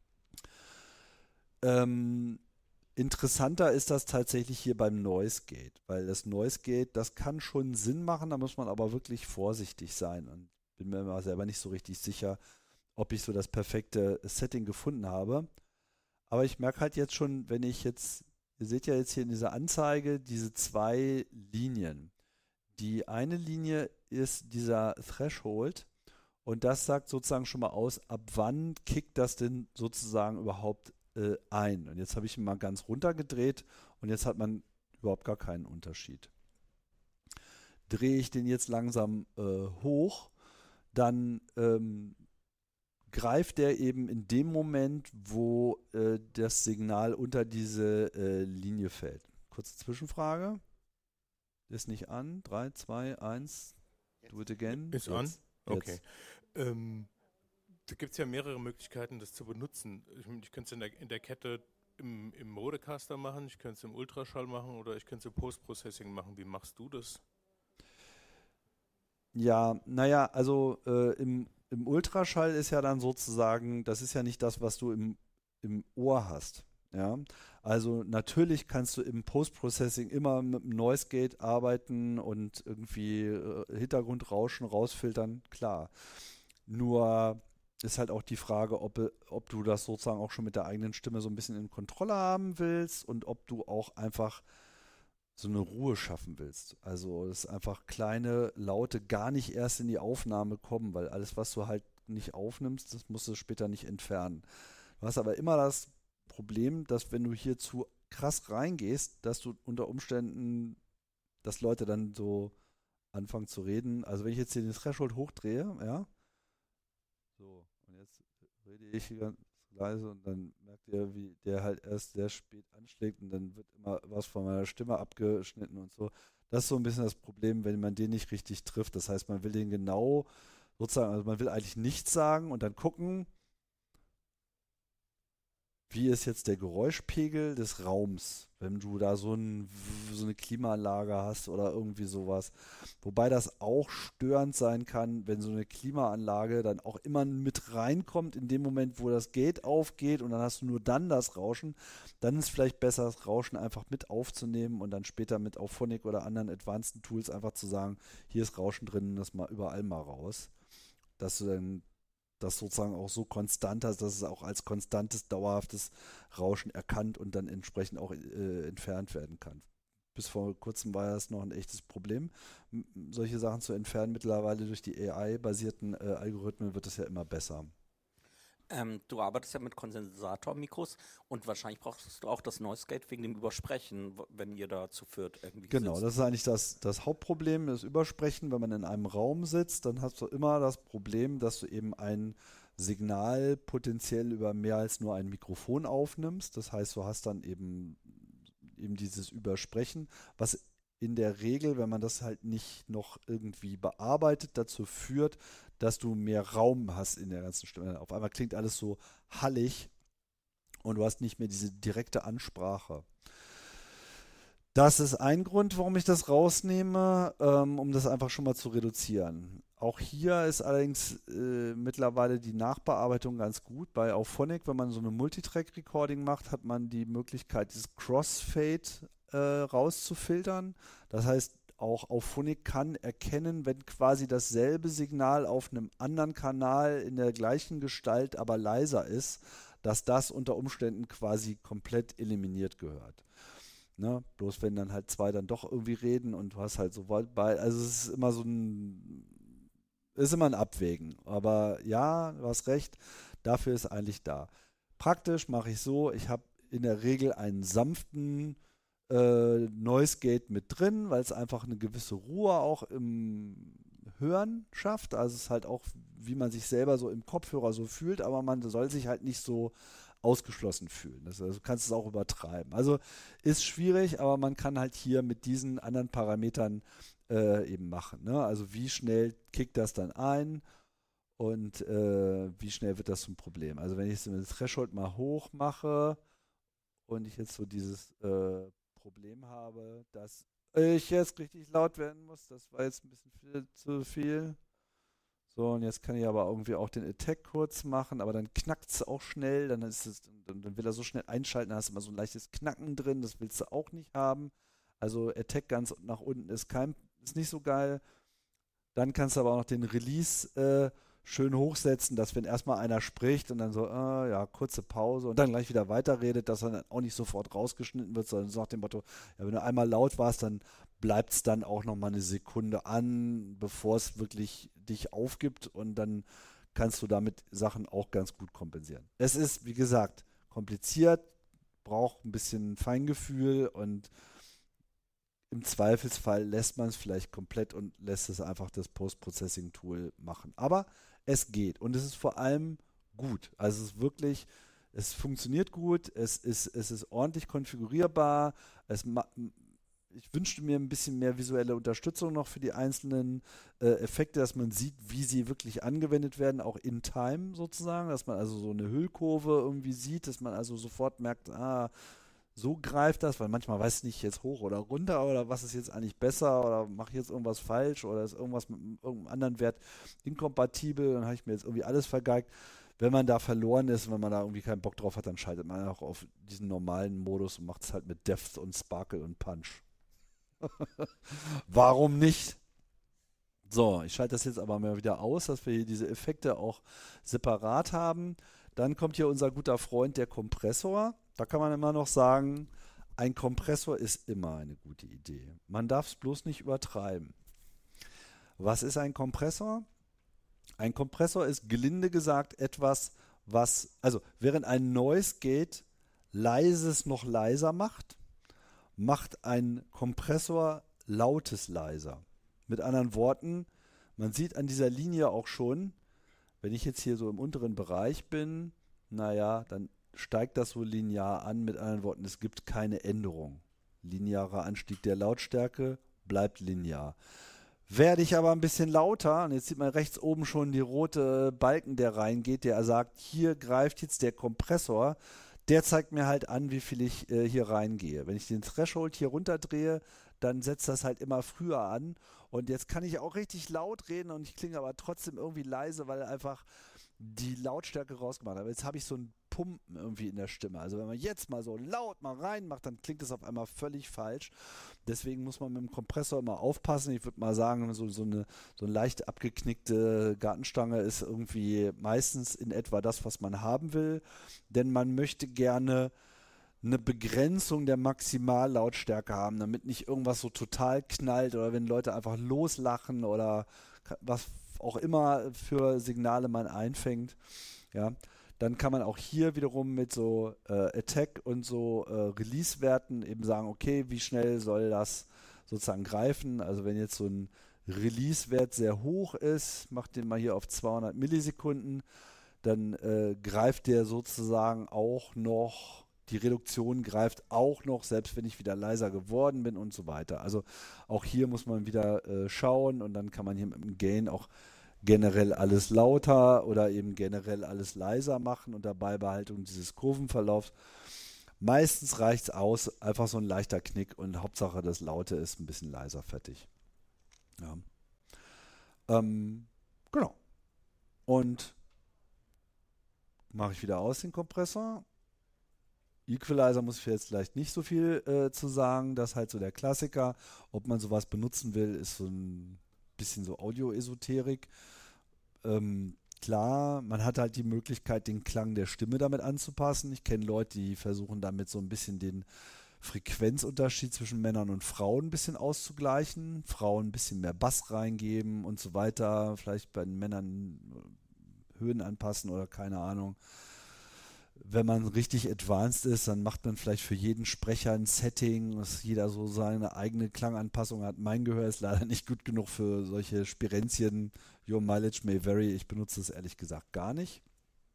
Interessanter ist das tatsächlich hier beim Noise Gate, weil das Noise Gate, das kann schon Sinn machen, da muss man aber wirklich vorsichtig sein, und bin mir immer selber nicht so richtig sicher, ob ich so das perfekte Setting gefunden habe. Aber ich merke halt jetzt schon, wenn ich jetzt, ihr seht ja jetzt hier in dieser Anzeige diese zwei Linien. Die eine Linie ist dieser Threshold, und das sagt sozusagen schon mal aus, ab wann kickt das denn sozusagen überhaupt ein. Und jetzt habe ich ihn mal ganz runtergedreht und jetzt hat man überhaupt gar keinen Unterschied. Drehe ich den jetzt langsam hoch, dann greift der eben in dem Moment, wo das Signal unter diese Linie fällt. Kurze Zwischenfrage. Ist nicht an. 3, 2, 1. Do it again. Ist jetzt. an? Okay. Jetzt. Da gibt es ja mehrere Möglichkeiten, das zu benutzen. Ich könnte es in der Kette im Modecaster machen, ich könnte es im Ultraschall machen oder ich könnte es im Post-Processing machen. Wie machst du das? Ja, naja, also im Ultraschall ist ja dann sozusagen, das ist ja nicht das, was du im Ohr hast. Ja, also natürlich kannst du im Post-Processing immer mit dem Noise Gate arbeiten und irgendwie Hintergrundrauschen rausfiltern, klar. Nur ist halt auch die Frage, ob du das sozusagen auch schon mit der eigenen Stimme so ein bisschen in Kontrolle haben willst und ob du auch einfach so eine Ruhe schaffen willst. Also, dass einfach kleine Laute gar nicht erst in die Aufnahme kommen, weil alles, was du halt nicht aufnimmst, das musst du später nicht entfernen. Du hast aber immer das Problem, dass wenn du hier zu krass reingehst, dass du unter Umständen, dass Leute dann so anfangen zu reden. Also wenn ich jetzt hier den Threshold hochdrehe, ja, so, und jetzt rede ich ganz leise und dann merkt ihr, wie der halt erst sehr spät anschlägt und dann wird immer was von meiner Stimme abgeschnitten und so. Das ist so ein bisschen das Problem, wenn man den nicht richtig trifft. Das heißt, man will den genau sozusagen, also man will eigentlich nichts sagen und dann gucken, wie ist jetzt der Geräuschpegel des Raums, wenn du da so eine Klimaanlage hast oder irgendwie sowas. Wobei das auch störend sein kann, wenn so eine Klimaanlage dann auch immer mit reinkommt in dem Moment, wo das Gate aufgeht und dann hast du nur dann das Rauschen. Dann ist es vielleicht besser, das Rauschen einfach mit aufzunehmen und dann später mit Auphonic oder anderen advanced Tools einfach zu sagen, hier ist Rauschen drin, das mal überall mal raus. Dass du dann das sozusagen auch so konstant hast, dass es auch als konstantes, dauerhaftes Rauschen erkannt und dann entsprechend auch entfernt werden kann. Bis vor kurzem war das noch ein echtes Problem, solche Sachen zu entfernen. Mittlerweile durch die AI-basierten Algorithmen wird es ja immer besser. Du arbeitest ja mit Kondensatormikros und wahrscheinlich brauchst du auch das Noise Gate wegen dem Übersprechen, wenn ihr da zu viert irgendwie Genau, sitzt. das ist eigentlich das Hauptproblem, das Übersprechen. Wenn man in einem Raum sitzt, dann hast du immer das Problem, dass du eben ein Signal potenziell über mehr als nur ein Mikrofon aufnimmst. Das heißt, du hast dann eben dieses Übersprechen, was in der Regel, wenn man das halt nicht noch irgendwie bearbeitet, dazu führt, dass du mehr Raum hast in der ganzen Stimme. Auf einmal klingt alles so hallig und du hast nicht mehr diese direkte Ansprache. Das ist ein Grund, warum ich das rausnehme, um das einfach schon mal zu reduzieren. Auch hier ist allerdings mittlerweile die Nachbearbeitung ganz gut. Bei Auphonic, wenn man so eine Multitrack-Recording macht, hat man die Möglichkeit, dieses Crossfade rauszufiltern. Das heißt, auch Auphonic kann erkennen, wenn quasi dasselbe Signal auf einem anderen Kanal in der gleichen Gestalt, aber leiser ist, dass das unter Umständen quasi komplett eliminiert gehört. Ne? Bloß wenn dann halt zwei dann doch irgendwie reden und du hast halt so weit bei, also es ist immer ein Abwägen. Aber ja, du hast recht, dafür ist eigentlich da. Praktisch mache ich so, ich habe in der Regel einen sanften Noise Gate mit drin, weil es einfach eine gewisse Ruhe auch im Hören schafft. Also es ist halt auch, wie man sich selber so im Kopfhörer so fühlt, aber man soll sich halt nicht so ausgeschlossen fühlen. Also du kannst es auch übertreiben. Also ist schwierig, aber man kann halt hier mit diesen anderen Parametern eben machen. Ne? Also wie schnell kickt das dann ein und wie schnell wird das zum Problem. Also wenn ich so das Threshold mal hoch mache und ich jetzt so dieses Problem habe, dass ich jetzt richtig laut werden muss, das war jetzt ein bisschen zu viel. So, und jetzt kann ich aber irgendwie auch den Attack kurz machen, aber dann knackt es auch schnell, dann will er so schnell einschalten, dann hast du immer so ein leichtes Knacken drin, das willst du auch nicht haben. Also Attack ganz nach unten ist nicht so geil. Dann kannst du aber auch noch den Release schön hochsetzen, dass wenn erstmal einer spricht und dann so, ja, kurze Pause und dann gleich wieder weiterredet, dass er dann auch nicht sofort rausgeschnitten wird, sondern so nach dem Motto, ja, wenn du einmal laut warst, dann bleibt es dann auch nochmal eine Sekunde an, bevor es wirklich dich aufgibt und dann kannst du damit Sachen auch ganz gut kompensieren. Es ist, wie gesagt, kompliziert, braucht ein bisschen Feingefühl und im Zweifelsfall lässt man es vielleicht komplett und lässt es einfach das Post-Processing-Tool machen. Aber es geht und es ist vor allem gut. Also es ist wirklich, es funktioniert gut, es ist ordentlich konfigurierbar. Ich wünschte mir ein bisschen mehr visuelle Unterstützung noch für die einzelnen Effekte, dass man sieht, wie sie wirklich angewendet werden, auch in Time sozusagen, dass man also so eine Hüllkurve irgendwie sieht, dass man also sofort merkt, so greift das, weil manchmal weiß ich nicht, jetzt hoch oder runter oder was ist jetzt eigentlich besser oder mache ich jetzt irgendwas falsch oder ist irgendwas mit irgendeinem anderen Wert inkompatibel, dann habe ich mir jetzt irgendwie alles vergeigt. Wenn man da verloren ist, wenn man da irgendwie keinen Bock drauf hat, dann schaltet man auch auf diesen normalen Modus und macht es halt mit Depth und Sparkle und Punch. Warum nicht? So, ich schalte das jetzt aber mal wieder aus, dass wir hier diese Effekte auch separat haben. Dann kommt hier unser guter Freund, der Kompressor. Da kann man immer noch sagen, ein Kompressor ist immer eine gute Idee. Man darf es bloß nicht übertreiben. Was ist ein Kompressor? Ein Kompressor ist gelinde gesagt etwas, also während ein Noise Gate leises noch leiser macht, macht ein Kompressor lautes leiser. Mit anderen Worten, man sieht an dieser Linie auch schon, wenn ich jetzt hier so im unteren Bereich bin, naja, dann steigt das so linear an. Mit anderen Worten, es gibt keine Änderung. Linearer Anstieg der Lautstärke bleibt linear. Werde ich aber ein bisschen lauter, und jetzt sieht man rechts oben schon die rote Balken, der reingeht, der sagt, hier greift jetzt der Kompressor, der zeigt mir halt an, wie viel ich hier reingehe. Wenn ich den Threshold hier runterdrehe, dann setzt das halt immer früher an. Und jetzt kann ich auch richtig laut reden und ich klinge aber trotzdem irgendwie leise, weil einfach die Lautstärke rausgemacht hat. Aber jetzt habe ich so ein Pumpen irgendwie in der Stimme. Also wenn man jetzt mal so laut mal reinmacht, dann klingt das auf einmal völlig falsch. Deswegen muss man mit dem Kompressor immer aufpassen. Ich würde mal sagen, so eine leicht abgeknickte Gartenstange ist irgendwie meistens in etwa das, was man haben will. Denn man möchte gerne eine Begrenzung der Maximallautstärke haben, damit nicht irgendwas so total knallt oder wenn Leute einfach loslachen oder was auch immer für Signale man einfängt. Ja, dann kann man auch hier wiederum mit so Attack und so Release-Werten eben sagen, okay, wie schnell soll das sozusagen greifen? Also wenn jetzt so ein Release-Wert sehr hoch ist, macht den mal hier auf 200 Millisekunden, dann greift der sozusagen auch noch, die Reduktion greift auch noch, selbst wenn ich wieder leiser geworden bin und so weiter. Also auch hier muss man wieder schauen und dann kann man hier mit dem Gain auch generell alles lauter oder eben generell alles leiser machen unter Beibehaltung dieses Kurvenverlaufs. Meistens reicht es aus, einfach so ein leichter Knick und Hauptsache das Laute ist ein bisschen leiser, fertig. Ja. Genau. Und mache ich wieder aus den Kompressor. Equalizer muss ich jetzt vielleicht nicht so viel zu sagen. Das ist halt so der Klassiker. Ob man sowas benutzen will, ist so ein bisschen so Audio-Esoterik. Klar, man hat halt die Möglichkeit, den Klang der Stimme damit anzupassen. Ich kenne Leute, die versuchen damit so ein bisschen den Frequenzunterschied zwischen Männern und Frauen ein bisschen auszugleichen. Frauen ein bisschen mehr Bass reingeben und so weiter. Vielleicht bei den Männern Höhen anpassen oder keine Ahnung. Wenn man richtig advanced ist, dann macht man vielleicht für jeden Sprecher ein Setting, dass jeder so seine eigene Klanganpassung hat. Mein Gehör ist leider nicht gut genug für solche Spirenzchen. Your mileage may vary. Ich benutze es ehrlich gesagt gar nicht.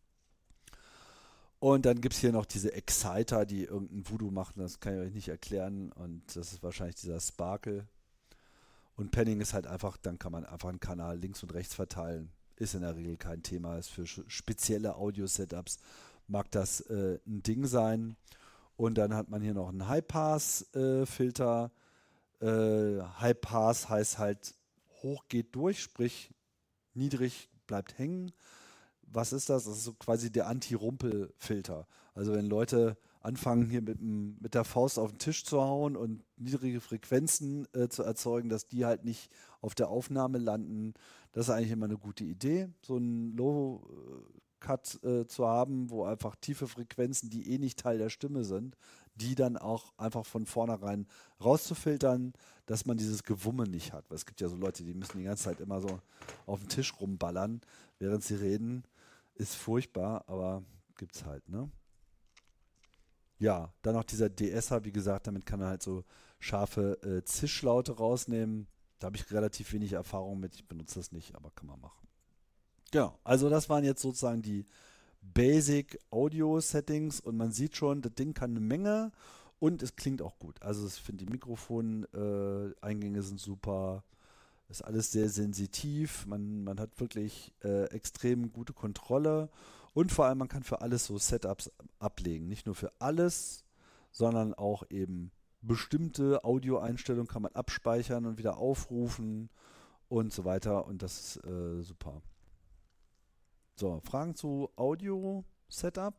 Und dann gibt es hier noch diese Exciter, die irgendein Voodoo machen. Das kann ich euch nicht erklären. Und das ist wahrscheinlich dieser Sparkle. Und Panning ist halt einfach, dann kann man einfach einen Kanal links und rechts verteilen. Ist in der Regel kein Thema. Ist für spezielle Audio-Setups mag das ein Ding sein. Und dann hat man hier noch einen High-Pass-Filter. High-Pass heißt halt, hoch geht durch, sprich niedrig bleibt hängen. Was ist das? Das ist so quasi der Anti-Rumpel-Filter. Also wenn Leute anfangen, hier mit der Faust auf den Tisch zu hauen und niedrige Frequenzen zu erzeugen, dass die halt nicht auf der Aufnahme landen, das ist eigentlich immer eine gute Idee. So ein Low-Cut zu haben, wo einfach tiefe Frequenzen, die eh nicht Teil der Stimme sind, die dann auch einfach von vornherein rauszufiltern, dass man dieses Gewumme nicht hat. Weil es gibt ja so Leute, die müssen die ganze Zeit immer so auf den Tisch rumballern, während sie reden. Ist furchtbar, aber gibt's halt, ne? Ja, dann noch dieser DSer, wie gesagt, damit kann er halt so scharfe Zischlaute rausnehmen. Da habe ich relativ wenig Erfahrung mit. Ich benutze das nicht, aber kann man machen. Genau, also das waren jetzt sozusagen die Basic Audio Settings und man sieht schon, das Ding kann eine Menge und es klingt auch gut. Also ich finde die Mikrofoneingänge sind super, ist alles sehr sensitiv, man hat wirklich extrem gute Kontrolle und vor allem man kann für alles so Setups ablegen. Nicht nur für alles, sondern auch eben bestimmte Audioeinstellungen kann man abspeichern und wieder aufrufen und so weiter und das ist super. So, Fragen zu Audio-Setup?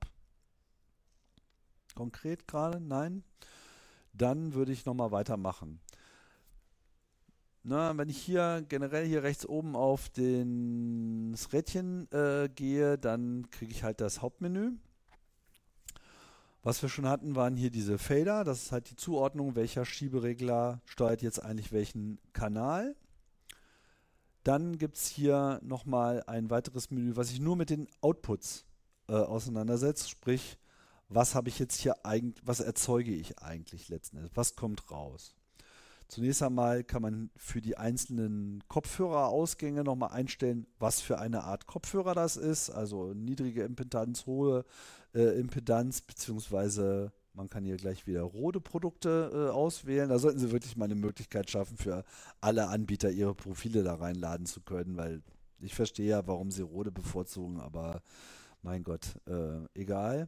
Konkret gerade? Nein? Dann würde ich nochmal weitermachen. Na, wenn ich hier generell hier rechts oben auf das Rädchen gehe, dann kriege ich halt das Hauptmenü. Was wir schon hatten, waren hier diese Fader. Das ist halt die Zuordnung, welcher Schieberegler steuert jetzt eigentlich welchen Kanal. Dann gibt es hier nochmal ein weiteres Menü, was sich nur mit den Outputs auseinandersetzt. Sprich, was habe ich jetzt hier eigentlich, was erzeuge ich eigentlich letzten Endes? Was kommt raus? Zunächst einmal kann man für die einzelnen Kopfhörerausgänge nochmal einstellen, was für eine Art Kopfhörer das ist. Also niedrige Impedanz, hohe Impedanz, beziehungsweise man kann hier gleich wieder Rode-Produkte auswählen. Da sollten sie wirklich mal eine Möglichkeit schaffen, für alle Anbieter ihre Profile da reinladen zu können, weil ich verstehe ja, warum sie Rode bevorzugen, aber mein Gott, egal.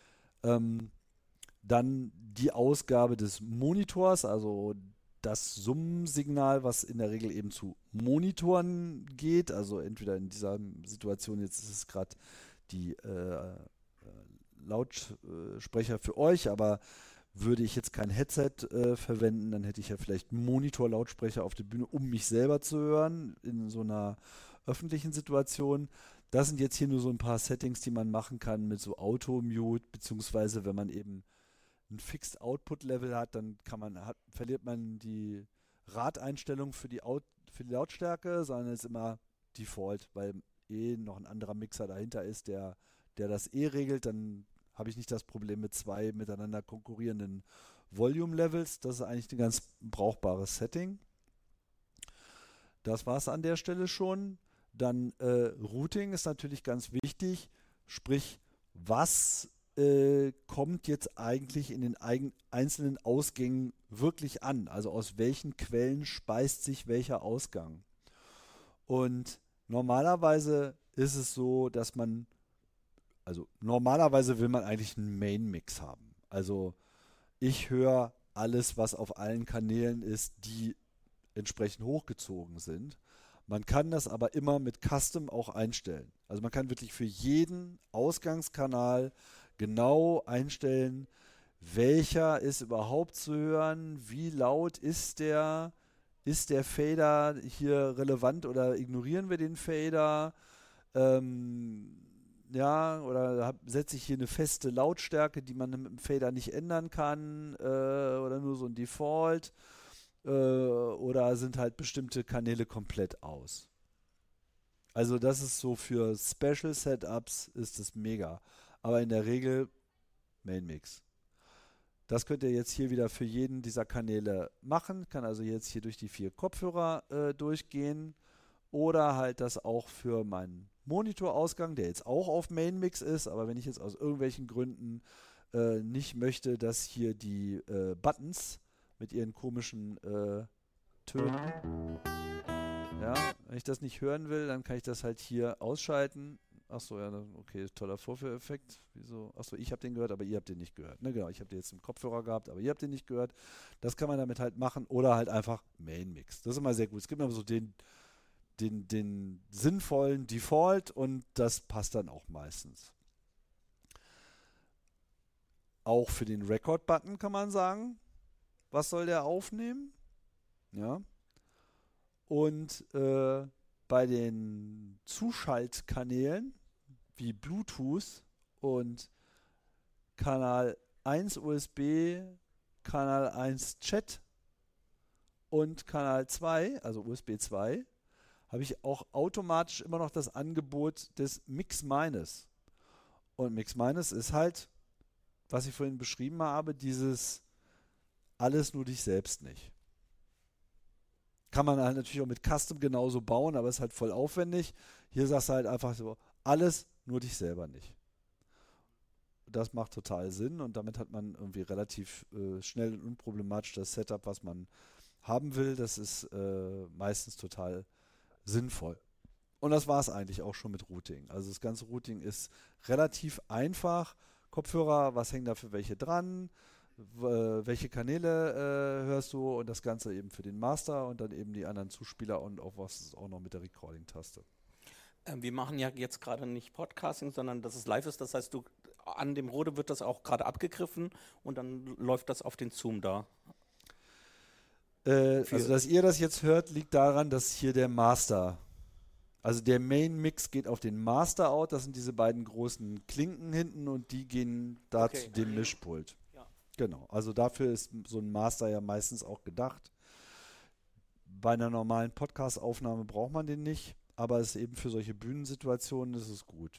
Dann die Ausgabe des Monitors, also das Summsignal, was in der Regel eben zu Monitoren geht, also entweder in dieser Situation, jetzt ist es gerade die Lautsprecher für euch, aber würde ich jetzt kein Headset verwenden, dann hätte ich ja vielleicht Monitor-Lautsprecher auf der Bühne, um mich selber zu hören in so einer öffentlichen Situation. Das sind jetzt hier nur so ein paar Settings, die man machen kann mit so Auto-Mute, beziehungsweise wenn man eben ein Fixed Output Level hat, dann verliert man die Radeinstellung für die Lautstärke, sondern ist immer Default, weil noch ein anderer Mixer dahinter ist, der das regelt. Dann habe ich nicht das Problem mit zwei miteinander konkurrierenden Volume Levels. Das ist eigentlich ein ganz brauchbares Setting. Das war es an der Stelle schon. Dann Routing ist natürlich ganz wichtig, sprich, was kommt jetzt eigentlich in den einzelnen Ausgängen wirklich an? Also aus welchen Quellen speist sich welcher Ausgang? Und normalerweise ist es so, dass normalerweise will man eigentlich einen Main-Mix haben. Also ich höre alles, was auf allen Kanälen ist, die entsprechend hochgezogen sind. Man kann das aber immer mit Custom auch einstellen. Also man kann wirklich für jeden Ausgangskanal genau einstellen, welcher ist überhaupt zu hören, wie laut ist der Fader hier relevant oder ignorieren wir den Fader, ja, oder setze ich hier eine feste Lautstärke, die man mit dem Fader nicht ändern kann, oder nur so ein Default, oder sind halt bestimmte Kanäle komplett aus. Also das ist so für Special Setups ist es mega. Aber in der Regel Main Mix. Das könnt ihr jetzt hier wieder für jeden dieser Kanäle machen. Kann also jetzt hier durch die 4 Kopfhörer durchgehen. Oder halt das auch für meinen Monitorausgang, der jetzt auch auf Main Mix ist. Aber wenn ich jetzt aus irgendwelchen Gründen nicht möchte, dass hier die Buttons mit ihren komischen Tönen, ja, wenn ich das nicht hören will, dann kann ich das halt hier ausschalten. Achso, ja, okay, toller Vorführeffekt. Wieso? Achso, ich habe den gehört, aber ihr habt den nicht gehört. Ne, genau, ich habe den jetzt im Kopfhörer gehabt, aber ihr habt den nicht gehört. Das kann man damit halt machen oder halt einfach Main Mix. Das ist immer sehr gut. Es gibt immer so den sinnvollen Default und das passt dann auch meistens. Auch für den Record-Button kann man sagen, was soll der aufnehmen? Ja. Und bei den Zuschaltkanälen wie Bluetooth und Kanal 1 USB, Kanal 1 Chat und Kanal 2, also USB 2, habe ich auch automatisch immer noch das Angebot des Mix-Minus. Und Mix-Minus ist halt, was ich vorhin beschrieben habe, dieses alles nur dich selbst nicht. Kann man halt natürlich auch mit Custom genauso bauen, aber ist halt voll aufwendig. Hier sagst du halt einfach so, alles nur dich selber nicht. Das macht total Sinn und damit hat man irgendwie relativ schnell und unproblematisch das Setup, was man haben will. Das ist meistens total sinnvoll. Und das war es eigentlich auch schon mit Routing. Also das ganze Routing ist relativ einfach. Kopfhörer, was hängt da für welche dran? Welche Kanäle hörst du und das Ganze eben für den Master und dann eben die anderen Zuspieler und auch was auch noch mit der Recording-Taste. Wir machen ja jetzt gerade nicht Podcasting, sondern dass es live ist. Das heißt, an dem Rode wird das auch gerade abgegriffen und dann läuft das auf den Zoom da. Also, dass ihr das jetzt hört, liegt daran, dass hier der Master, also der Main Mix geht auf den Master out. Das sind diese beiden großen Klinken hinten und die gehen da zu dem Mischpult. Genau, also dafür ist so ein Master ja meistens auch gedacht. Bei einer normalen Podcast-Aufnahme braucht man den nicht, aber es ist eben für solche Bühnensituationen ist es gut.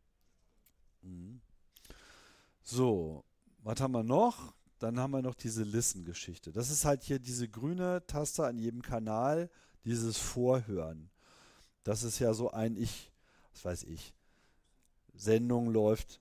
So, was haben wir noch? Dann haben wir noch diese Listen-Geschichte. Das ist halt hier diese grüne Taste an jedem Kanal, dieses Vorhören. Das ist ja so was weiß ich, Sendung läuft.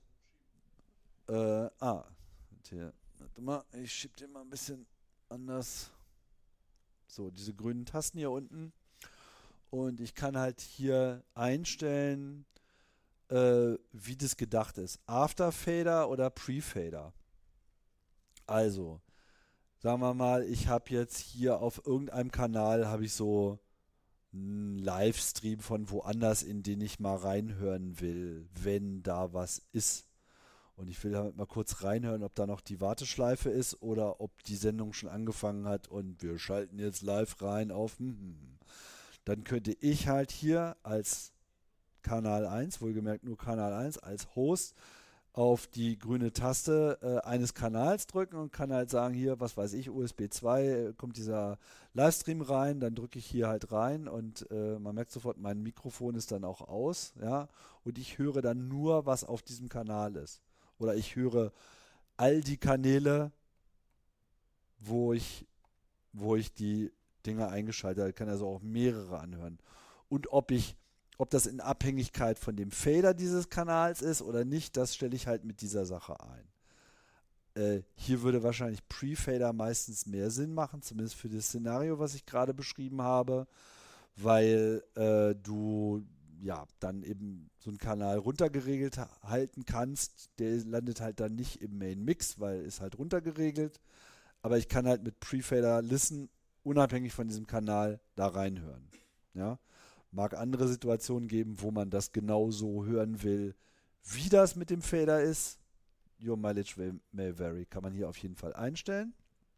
Hier. Warte mal, ich schiebe den mal ein bisschen anders. So, diese grünen Tasten hier unten. Und ich kann halt hier einstellen, wie das gedacht ist. After Fader oder Pre-Fader. Also, sagen wir mal, ich habe jetzt hier auf irgendeinem Kanal habe ich so einen Livestream von woanders, in den ich mal reinhören will, wenn da was ist. Und ich will damit mal kurz reinhören, ob da noch die Warteschleife ist oder ob die Sendung schon angefangen hat und wir schalten jetzt live rein auf. Dann könnte ich halt hier als Kanal 1, wohlgemerkt nur Kanal 1, als Host auf die grüne Taste eines Kanals drücken und kann halt sagen, hier, was weiß ich, USB 2, kommt dieser Livestream rein, dann drücke ich hier halt rein und man merkt sofort, mein Mikrofon ist dann auch aus, ja, und ich höre dann nur, was auf diesem Kanal ist. Oder ich höre all die Kanäle, wo ich die Dinger eingeschaltet habe. Ich kann also auch mehrere anhören. Und ob das in Abhängigkeit von dem Fader dieses Kanals ist oder nicht, das stelle ich halt mit dieser Sache ein. Hier würde wahrscheinlich Pre-Fader meistens mehr Sinn machen, zumindest für das Szenario, was ich gerade beschrieben habe, weil du ja dann eben so einen Kanal runtergeregelt halten kannst. Der landet halt dann nicht im Main Mix, weil ist halt runtergeregelt. Aber ich kann halt mit Pre-Fader Listen unabhängig von diesem Kanal da reinhören. Ja? Mag andere Situationen geben, wo man das genau so hören will, wie das mit dem Fader ist. Your mileage may vary. Kann man hier auf jeden Fall einstellen.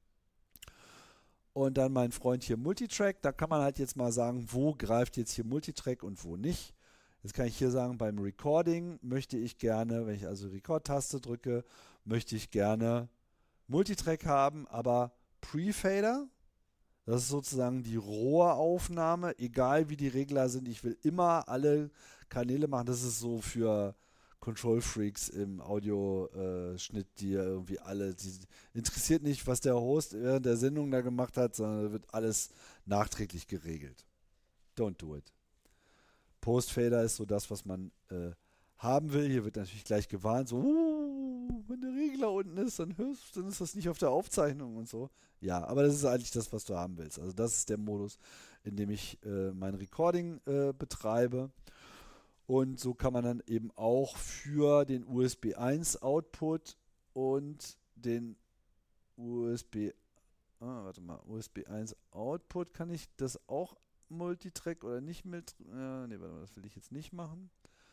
Und dann mein Freund hier Multitrack. Da kann man halt jetzt mal sagen, wo greift jetzt hier Multitrack und wo nicht. Jetzt kann ich hier sagen, beim Recording möchte ich gerne, wenn ich also Record-Taste drücke, möchte ich gerne Multitrack haben, aber Pre-Fader. Das ist sozusagen die rohe Aufnahme, egal wie die Regler sind. Ich will immer alle Kanäle machen. Das ist so für Control-Freaks im Audioschnitt, die ja irgendwie die interessiert nicht, was der Host während der Sendung da gemacht hat, sondern wird alles nachträglich geregelt. Don't do it. Post-Fader ist so das, was man haben will. Hier wird natürlich gleich gewarnt, so, wenn der Regler unten ist, dann ist das nicht auf der Aufzeichnung und so. Ja, aber das ist eigentlich das, was du haben willst. Also das ist der Modus, in dem ich mein Recording betreibe. Und so kann man dann eben auch für den USB 1 Output und den USB 1 Output kann ich das auch Multitrack oder nicht mit. Nee, warte mal, das will ich jetzt nicht machen.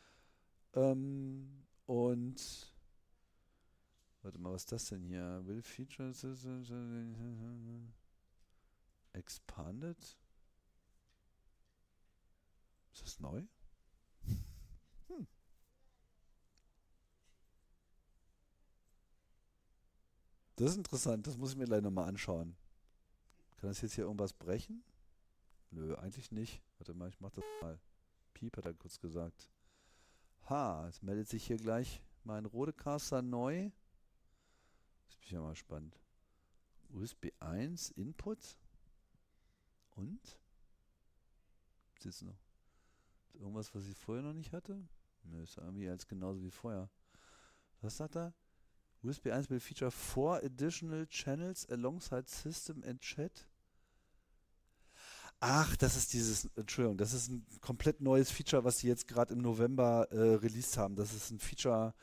Und warte mal, was ist das denn hier? Will Features Expanded? Ist das neu? Das ist interessant, das muss ich mir gleich nochmal anschauen. Kann das jetzt hier irgendwas brechen? Nö, eigentlich nicht. Warte mal, ich mach das mal. Piep hat er kurz gesagt. Jetzt meldet sich hier gleich mein Rodecaster neu. Das bin ich ja mal spannend. USB 1 Input. Und? Ist jetzt noch irgendwas, was ich vorher noch nicht hatte? Nö, ist irgendwie als genauso wie vorher. Was sagt er? USB 1 will feature 4 additional channels alongside System and Chat. Ach, das ist Entschuldigung, das ist ein komplett neues Feature, was sie jetzt gerade im November released haben. Das ist ein Feature,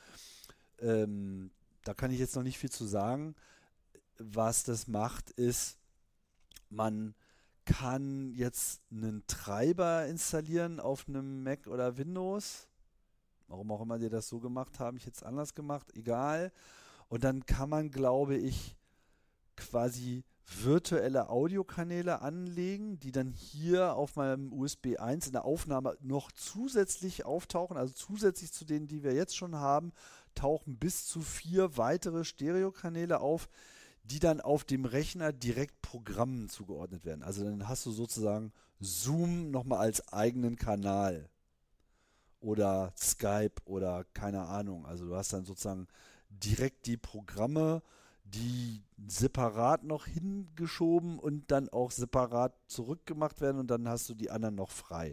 da kann ich jetzt noch nicht viel zu sagen. Was das macht, ist, man kann jetzt einen Treiber installieren auf einem Mac oder Windows. Warum auch immer die das so gemacht haben, ich jetzt anders gemacht, egal. Und dann kann man, glaube ich, quasi virtuelle Audiokanäle anlegen, die dann hier auf meinem USB 1 in der Aufnahme noch zusätzlich auftauchen, also zusätzlich zu denen, die wir jetzt schon haben, tauchen bis zu 4 weitere Stereokanäle auf, die dann auf dem Rechner direkt Programmen zugeordnet werden. Also dann hast du sozusagen Zoom nochmal als eigenen Kanal oder Skype oder keine Ahnung. Also du hast dann sozusagen direkt die Programme, die separat noch hingeschoben und dann auch separat zurückgemacht werden und dann hast du die anderen noch frei.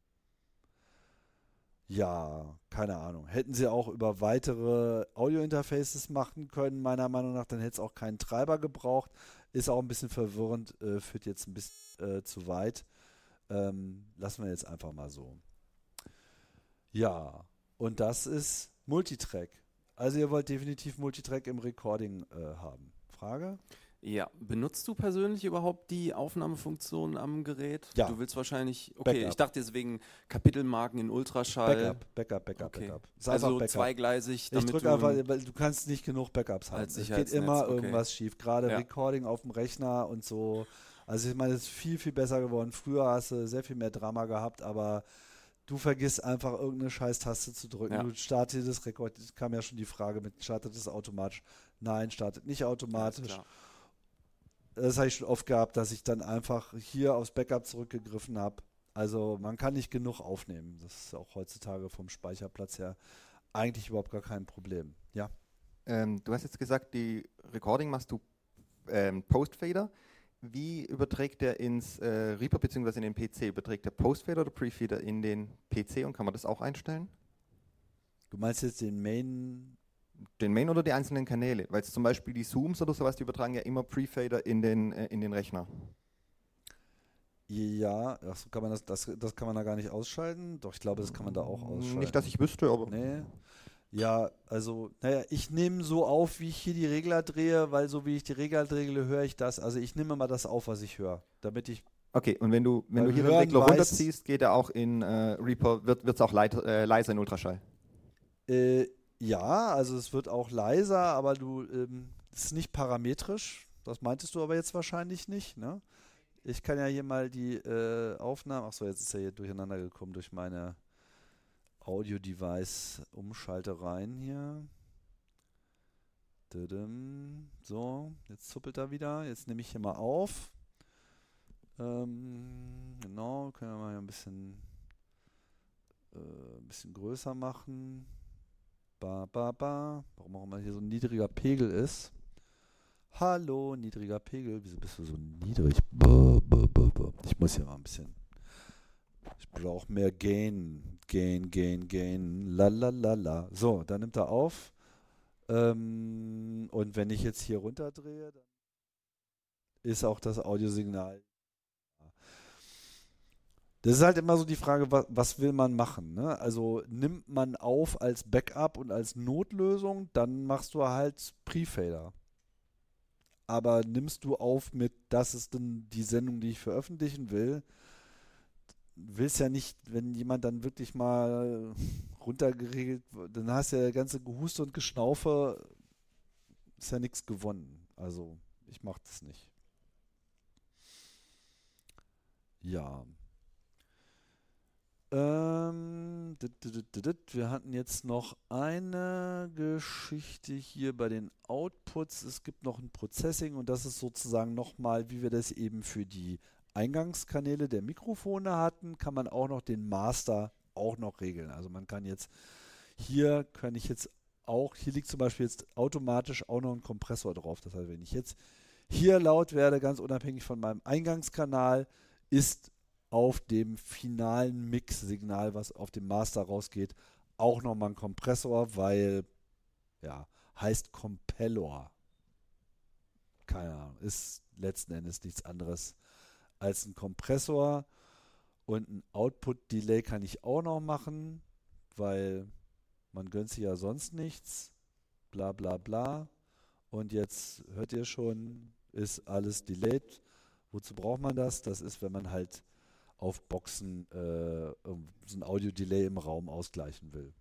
Ja, keine Ahnung. Hätten sie auch über weitere Audio-Interfaces machen können, meiner Meinung nach, dann hätte es auch keinen Treiber gebraucht. Ist auch ein bisschen verwirrend, führt jetzt ein bisschen zu weit. Lassen wir jetzt einfach mal so. Ja, und das ist Multitrack. Also ihr wollt definitiv Multitrack im Recording haben. Frage? Ja, benutzt du persönlich überhaupt die Aufnahmefunktion am Gerät? Ja. Du willst wahrscheinlich, okay, Backup. Ich dachte deswegen Kapitelmarken in Ultraschall. Backup. Okay. Ist einfach Also Backup. zweigleisig, Ich damit drücke einfach, weil du kannst nicht genug Backups haben. Als Es geht Sicherheitsnetz, immer okay. irgendwas schief. Gerade Ja. Recording auf dem Rechner und so. Also ich meine, es ist viel, viel besser geworden. Früher hast du sehr viel mehr Drama gehabt, aber du vergisst einfach irgendeine Scheiß-Taste zu drücken. Ja. Du startest das Rekord. Es kam ja schon die Frage mit, startet es automatisch? Nein, startet nicht automatisch. Klar. Das habe ich schon oft gehabt, dass ich dann einfach hier aufs Backup zurückgegriffen habe. Also man kann nicht genug aufnehmen. Das ist auch heutzutage vom Speicherplatz her eigentlich überhaupt gar kein Problem. Ja. Du hast jetzt gesagt, die Recording machst du Post-Fader. Wie überträgt der ins Reaper bzw. in den PC? Überträgt der Post-Fader oder Pre-Fader in den PC und kann man das auch einstellen? Du meinst jetzt den Main... Den Main oder die einzelnen Kanäle? Weil zum Beispiel die Zooms oder sowas, die übertragen ja immer Pre-Fader in den Rechner. Ja, ach, kann man das kann man da gar nicht ausschalten? Doch, ich glaube, das kann man da auch ausschalten. Nicht, dass ich wüsste, aber... Nee. Ja, also, naja, ich nehme so auf, wie ich hier die Regler drehe, weil so wie ich die Regler drehe, höre ich das. Also ich nehme mal das auf, was ich höre, damit ich... Okay, und wenn du Weil hier den hören Regler weiß- runterziehst, geht er auch in Reaper, wird es auch leiser in Ultraschall. Ja, also es wird auch leiser, aber es ist nicht parametrisch. Das meintest du aber jetzt wahrscheinlich nicht, ne? Ich kann ja hier mal die Aufnahme. Achso, jetzt ist er hier durcheinander gekommen durch meine Audio-Device-Umschaltereien hier. So, jetzt zuppelt er wieder. Jetzt nehme ich hier mal auf. Genau, können wir mal hier ein bisschen größer machen. Warum auch immer hier so ein niedriger Pegel ist. Hallo, niedriger Pegel. Wieso bist du so niedrig? Ich muss hier mal ein bisschen. Ich brauche mehr Gain. Gain. La. So, dann nimmt er auf. Und wenn ich jetzt hier runterdrehe, dann ist auch das Audiosignal. Das ist halt immer so die Frage, was will man machen, ne? Also nimmt man auf als Backup und als Notlösung, dann machst du halt Pre-Fader. Aber nimmst du auf mit, das ist dann die Sendung, die ich veröffentlichen will, willst ja nicht, wenn jemand dann wirklich mal runtergeregelt, dann hast du ja der ganze Gehuste und Geschnaufe, ist ja nichts gewonnen. Also ich mach das nicht. Ja. Wir hatten jetzt noch eine Geschichte hier bei den Outputs. Es gibt noch ein Processing und das ist sozusagen nochmal, wie wir das eben für die Eingangskanäle der Mikrofone hatten, kann man auch noch den Master auch noch regeln. Also man kann jetzt, hier liegt zum Beispiel jetzt automatisch auch noch ein Kompressor drauf. Das heißt, wenn ich jetzt hier laut werde, ganz unabhängig von meinem Eingangskanal, ist auf dem finalen Mix-Signal, was auf dem Master rausgeht, auch nochmal ein Kompressor, weil, ja, heißt Compellor. Keine Ahnung, ist letzten Endes nichts anderes als ein Kompressor. Und ein Output-Delay kann ich auch noch machen, weil man gönnt sich ja sonst nichts. Bla bla bla. Und jetzt hört ihr schon, ist alles delayed. Wozu braucht man das? Das ist, wenn man halt auf Boxen so ein Audio-Delay im Raum ausgleichen will.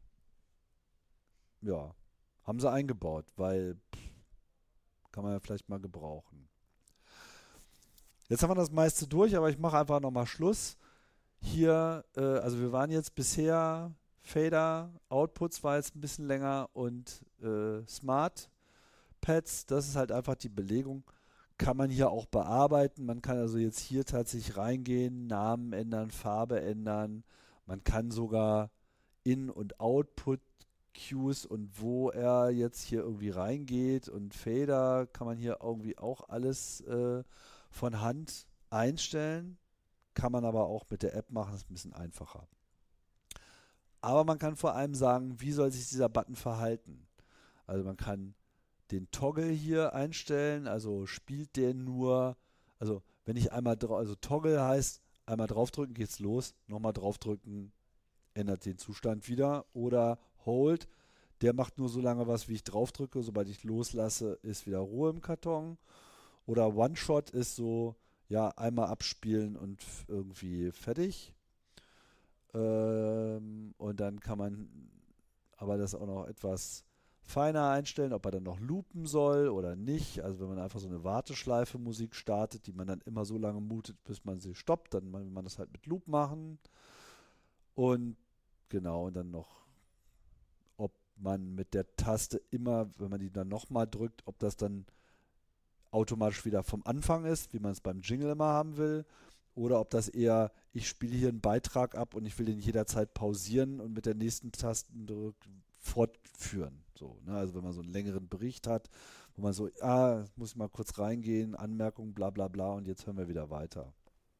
Ja, haben sie eingebaut, weil kann man ja vielleicht mal gebrauchen. Jetzt haben wir das meiste durch, aber ich mache einfach nochmal Schluss. Hier, also wir waren jetzt bisher Fader, Outputs war jetzt ein bisschen länger und Smart Pads, das ist halt einfach die Belegung. Kann man hier auch bearbeiten. Man kann also jetzt hier tatsächlich reingehen, Namen ändern, Farbe ändern. Man kann sogar In- und Output-Cues und wo er jetzt hier irgendwie reingeht und Fader kann man hier irgendwie auch alles von Hand einstellen. Kann man aber auch mit der App machen, das ist ein bisschen einfacher. Aber man kann vor allem sagen, wie soll sich dieser Button verhalten. Also man kann den Toggle hier einstellen, also spielt der nur, also wenn ich einmal also Toggle heißt, einmal draufdrücken geht's los, nochmal draufdrücken, ändert den Zustand wieder, oder Hold, der macht nur so lange was, wie ich draufdrücke, sobald ich loslasse, ist wieder Ruhe im Karton, oder One-Shot ist so, ja, einmal abspielen und irgendwie fertig, und dann kann man aber das auch noch etwas feiner einstellen, ob er dann noch loopen soll oder nicht. Also wenn man einfach so eine Warteschleife Musik startet, die man dann immer so lange mutet, bis man sie stoppt, dann will man das halt mit Loop machen. Und genau, und dann noch, ob man mit der Taste immer, wenn man die dann nochmal drückt, ob das dann automatisch wieder vom Anfang ist, wie man es beim Jingle immer haben will, oder ob das eher, ich spiele hier einen Beitrag ab und ich will den jederzeit pausieren und mit der nächsten Tastendrück fortführen. So, ne? Also wenn man so einen längeren Bericht hat, wo man so, muss ich mal kurz reingehen, Anmerkungen, bla bla bla und jetzt hören wir wieder weiter.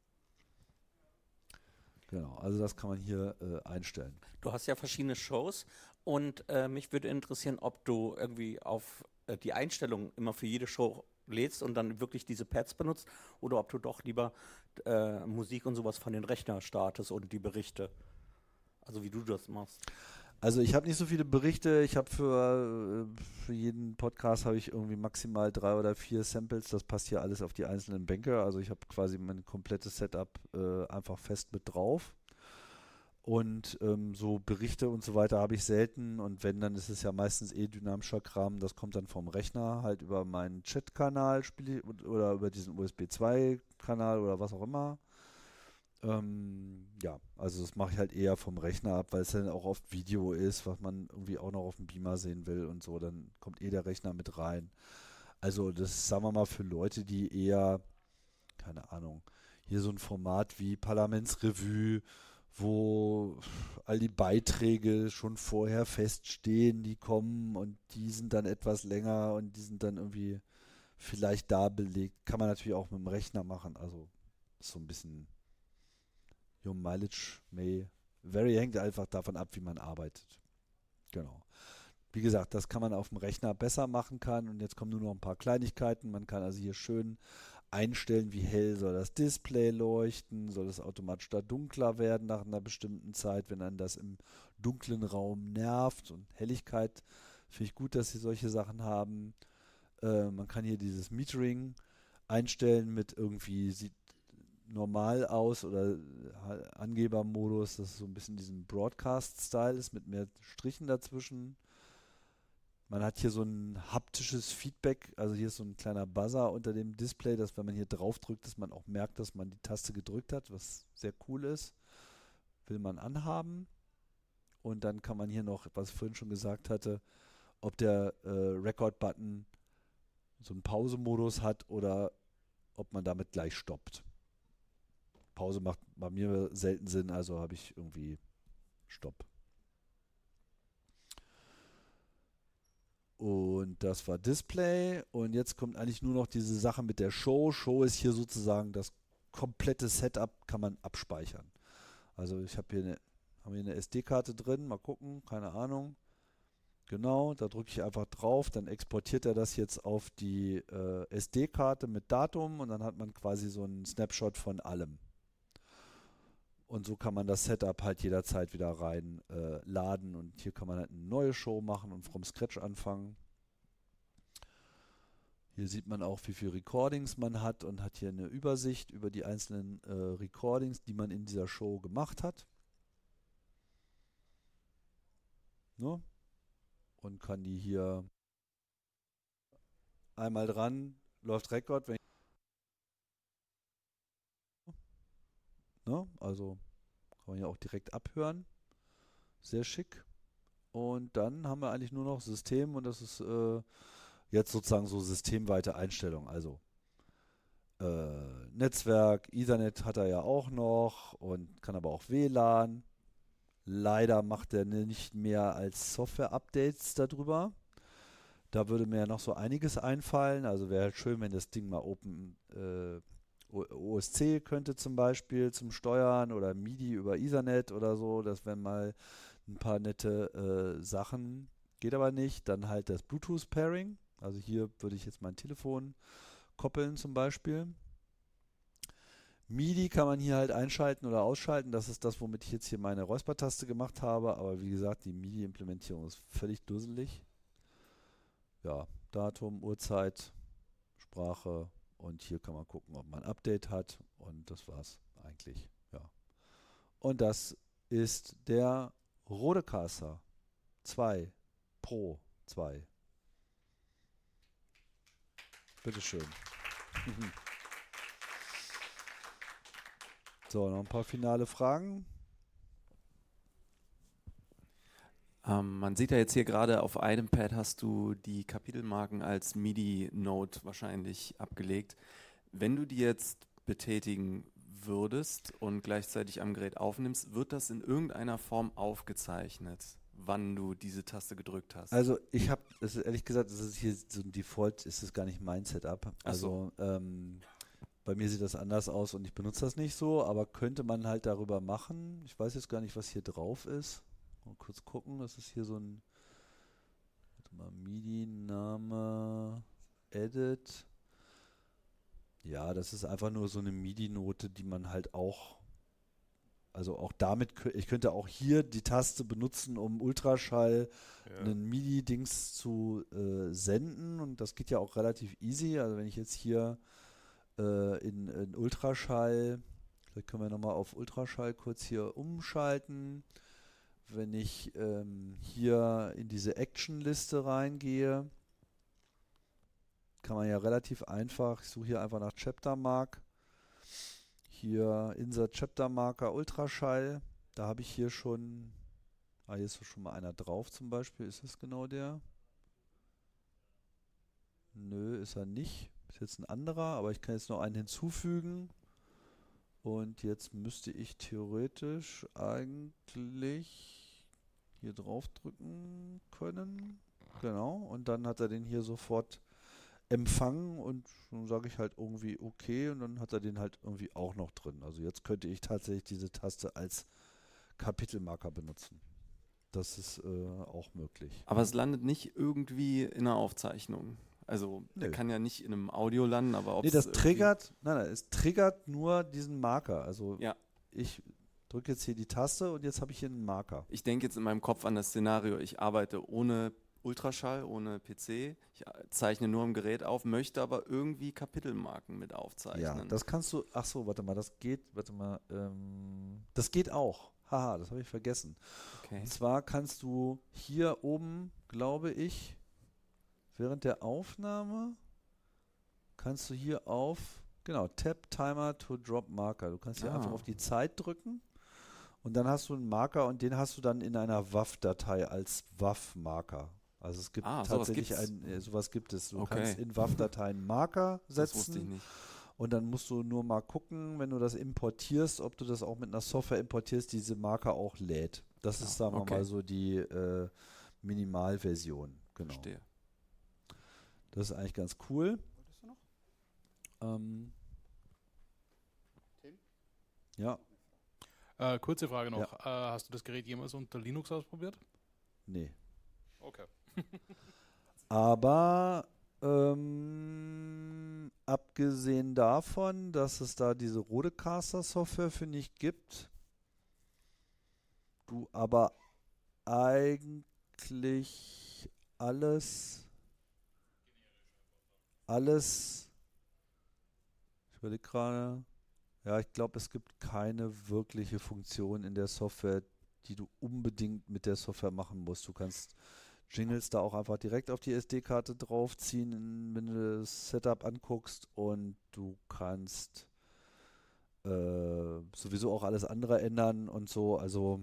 Genau, also das kann man hier einstellen. Du hast ja verschiedene Shows und mich würde interessieren, ob du irgendwie auf die Einstellungen immer für jede Show lädst und dann wirklich diese Pads benutzt oder ob du doch lieber Musik und sowas von den Rechner startest und die Berichte. Also wie du das machst. Also ich habe nicht so viele Berichte. Ich habe für jeden Podcast habe ich irgendwie maximal 3 oder 4 Samples. Das passt hier alles auf die einzelnen Bänke. Also ich habe quasi mein komplettes Setup einfach fest mit drauf. Und so Berichte und so weiter habe ich selten. Und wenn, dann ist es ja meistens dynamischer Kram. Das kommt dann vom Rechner halt über meinen Chat-Kanal oder über diesen USB-2-Kanal oder was auch immer. Ja, also das mache ich halt eher vom Rechner ab, weil es dann auch oft Video ist, was man irgendwie auch noch auf dem Beamer sehen will und so. Dann kommt der Rechner mit rein. Also das ist, sagen wir mal, für Leute, die eher, keine Ahnung, hier so ein Format wie Parlamentsrevue, wo all die Beiträge schon vorher feststehen, die kommen und die sind dann etwas länger und die sind dann irgendwie vielleicht da belegt. Kann man natürlich auch mit dem Rechner machen. Also ist so ein bisschen your mileage may vary, hängt einfach davon ab, wie man arbeitet. Genau. Wie gesagt, das kann man auf dem Rechner besser machen kann und jetzt kommen nur noch ein paar Kleinigkeiten. Man kann also hier schön einstellen, wie hell soll das Display leuchten, soll es automatisch da dunkler werden nach einer bestimmten Zeit, wenn dann das im dunklen Raum nervt. Und Helligkeit finde ich gut, dass sie solche Sachen haben. Man kann hier dieses Metering einstellen mit irgendwie, sieht normal aus oder Angebermodus, dass es so ein bisschen diesen Broadcast-Style ist mit mehr Strichen dazwischen. Man hat hier so ein haptisches Feedback, also hier ist so ein kleiner Buzzer unter dem Display, dass wenn man hier drauf drückt, dass man auch merkt, dass man die Taste gedrückt hat, was sehr cool ist. Will man anhaben. Und dann kann man hier noch, was ich vorhin schon gesagt hatte, ob der Record-Button so einen Pause-Modus hat oder ob man damit gleich stoppt. Pause macht bei mir selten Sinn, also habe ich irgendwie Stopp. Und das war Display. Und jetzt kommt eigentlich nur noch diese Sache mit der Show. Show ist hier sozusagen das komplette Setup, kann man abspeichern. Also ich habe hier eine SD-Karte drin. Mal gucken, keine Ahnung. Genau, da drücke ich einfach drauf. Dann exportiert er das jetzt auf die SD-Karte mit Datum. Und dann hat man quasi so einen Snapshot von allem. Und so kann man das Setup halt jederzeit wieder reinladen. Und hier kann man halt eine neue Show machen und from scratch anfangen. Hier sieht man auch, wie viele Recordings man hat und hat hier eine Übersicht über die einzelnen Recordings, die man in dieser Show gemacht hat. Ne? Und kann die hier einmal dran, läuft Record, wenn ne? Also kann man ja auch direkt abhören. Sehr schick. Und dann haben wir eigentlich nur noch System und das ist jetzt sozusagen so systemweite Einstellung. Also Netzwerk, Ethernet hat er ja auch noch und kann aber auch WLAN. Leider macht er nicht mehr als Software-Updates darüber. Da würde mir ja noch so einiges einfallen. Also wäre halt schön, wenn das Ding mal OSC könnte zum Beispiel zum Steuern oder MIDI über Ethernet oder so. Das wären mal ein paar nette Sachen. Geht aber nicht. Dann halt das Bluetooth-Pairing. Also hier würde ich jetzt mein Telefon koppeln zum Beispiel. MIDI kann man hier halt einschalten oder ausschalten. Das ist das, womit ich jetzt hier meine Räuspertaste gemacht habe. Aber wie gesagt, die MIDI-Implementierung ist völlig dusselig. Ja, Datum, Uhrzeit, Sprache. Und hier kann man gucken, ob man ein Update hat. Und das war's eigentlich. Ja. Und das ist der Rodecaster 2 Pro 2. Bitteschön. So, noch ein paar finale Fragen. Man sieht ja jetzt hier gerade auf einem Pad hast du die Kapitelmarken als MIDI-Note wahrscheinlich abgelegt. Wenn du die jetzt betätigen würdest und gleichzeitig am Gerät aufnimmst, wird das in irgendeiner Form aufgezeichnet, wann du diese Taste gedrückt hast? Also ich habe, ehrlich gesagt, das ist hier so ein Default, ist es gar nicht mein Setup. Also bei mir sieht das anders aus und ich benutze das nicht so, aber könnte man halt darüber machen. Ich weiß jetzt gar nicht, was hier drauf ist. Mal kurz gucken, das ist hier so ein MIDI-Name, Edit. Ja, das ist einfach nur so eine MIDI-Note, die man halt auch, also auch damit, ich könnte auch hier die Taste benutzen, um Ultraschall einen MIDI-Dings zu senden und das geht ja auch relativ easy. Also wenn ich jetzt hier in Ultraschall Vielleicht können wir nochmal auf Ultraschall kurz hier umschalten. Wenn ich hier in diese Action-Liste reingehe, kann man ja relativ einfach, ich suche hier einfach nach Chapter Mark, hier Insert Chapter Marker Ultraschall, da habe ich hier schon, hier ist schon mal einer drauf zum Beispiel, ist das genau der? Nö, ist er nicht, ist jetzt ein anderer, aber ich kann jetzt noch einen hinzufügen. Und jetzt müsste ich theoretisch eigentlich hier drauf drücken können. Genau. Und dann hat er den hier sofort empfangen und dann sage ich halt irgendwie okay und dann hat er den halt irgendwie auch noch drin. Also jetzt könnte ich tatsächlich diese Taste als Kapitelmarker benutzen. Das ist auch möglich. Aber es landet nicht irgendwie in einer Aufzeichnung. Also der Nö. kann ja nicht in einem Audio landen, aber ob Nee, das triggert, nein, es triggert nur diesen Marker. Also Ja. ich drücke jetzt hier die Taste und jetzt habe ich hier einen Marker. Ich denke jetzt in meinem Kopf an das Szenario, ich arbeite ohne Ultraschall, ohne PC, ich zeichne nur am Gerät auf, möchte aber irgendwie Kapitelmarken mit aufzeichnen. Ja, das kannst du, ach so, warte mal, das geht auch. Haha, das habe ich vergessen. Okay. Und zwar kannst du hier oben, glaube ich, während der Aufnahme, kannst du hier auf, genau, Tap Timer to Drop Marker. Du kannst hier einfach auf die Zeit drücken und dann hast du einen Marker und den hast du dann in einer WAV-Datei als WAV-Marker. Also es gibt tatsächlich sowas gibt es. Du kannst in WAV-Dateien Marker setzen. Das wusste ich nicht. Und dann musst du nur mal gucken, wenn du das importierst, ob du das auch mit einer Software importierst, die diese Marker auch lädt. Das ist, sagen wir mal, so die Minimalversion. Genau. Verstehe. Das ist eigentlich ganz cool. Wolltest du noch? Tim? Ja. Kurze Frage noch. Ja. Hast du das Gerät jemals unter Linux ausprobiert? Nee. Okay. Aber abgesehen davon, dass es da diese Rodecaster-Software für nicht gibt, du aber eigentlich alles, ich überlege gerade, ja, ich glaube, es gibt keine wirkliche Funktion in der Software, die du unbedingt mit der Software machen musst. Du kannst Jingles da auch einfach direkt auf die SD-Karte draufziehen, wenn du das Setup anguckst, und du kannst sowieso auch alles andere ändern und so. Also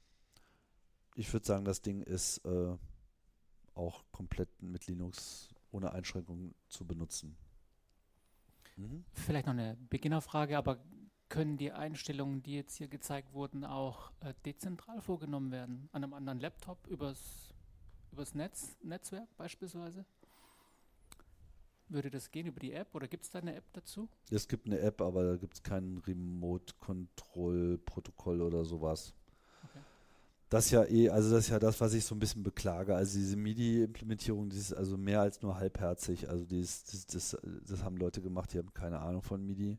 ich würde sagen, das Ding ist auch komplett mit Linux ohne Einschränkungen zu benutzen. Vielleicht noch eine Beginnerfrage, aber können die Einstellungen, die jetzt hier gezeigt wurden, auch dezentral vorgenommen werden? An einem anderen Laptop, übers Netzwerk beispielsweise? Würde das gehen über die App oder gibt es da eine App dazu? Es gibt eine App, aber da gibt es kein Remote-Control-Protokoll oder sowas. Okay. Das ist ja das, was ich so ein bisschen beklage. Also diese MIDI-Implementierung, die ist also mehr als nur halbherzig. Also das haben Leute gemacht, die haben keine Ahnung von MIDI.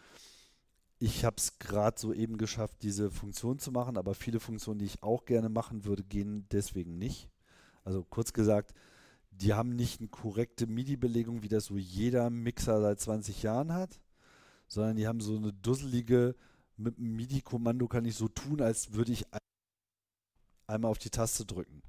Ich habe es gerade so eben geschafft, diese Funktion zu machen, aber viele Funktionen, die ich auch gerne machen würde, gehen deswegen nicht. Also kurz gesagt, die haben nicht eine korrekte MIDI-Belegung, wie das so jeder Mixer seit 20 Jahren hat, sondern die haben so eine dusselige, mit einem MIDI-Kommando kann ich so tun, als würde ich einmal auf die Taste drücken.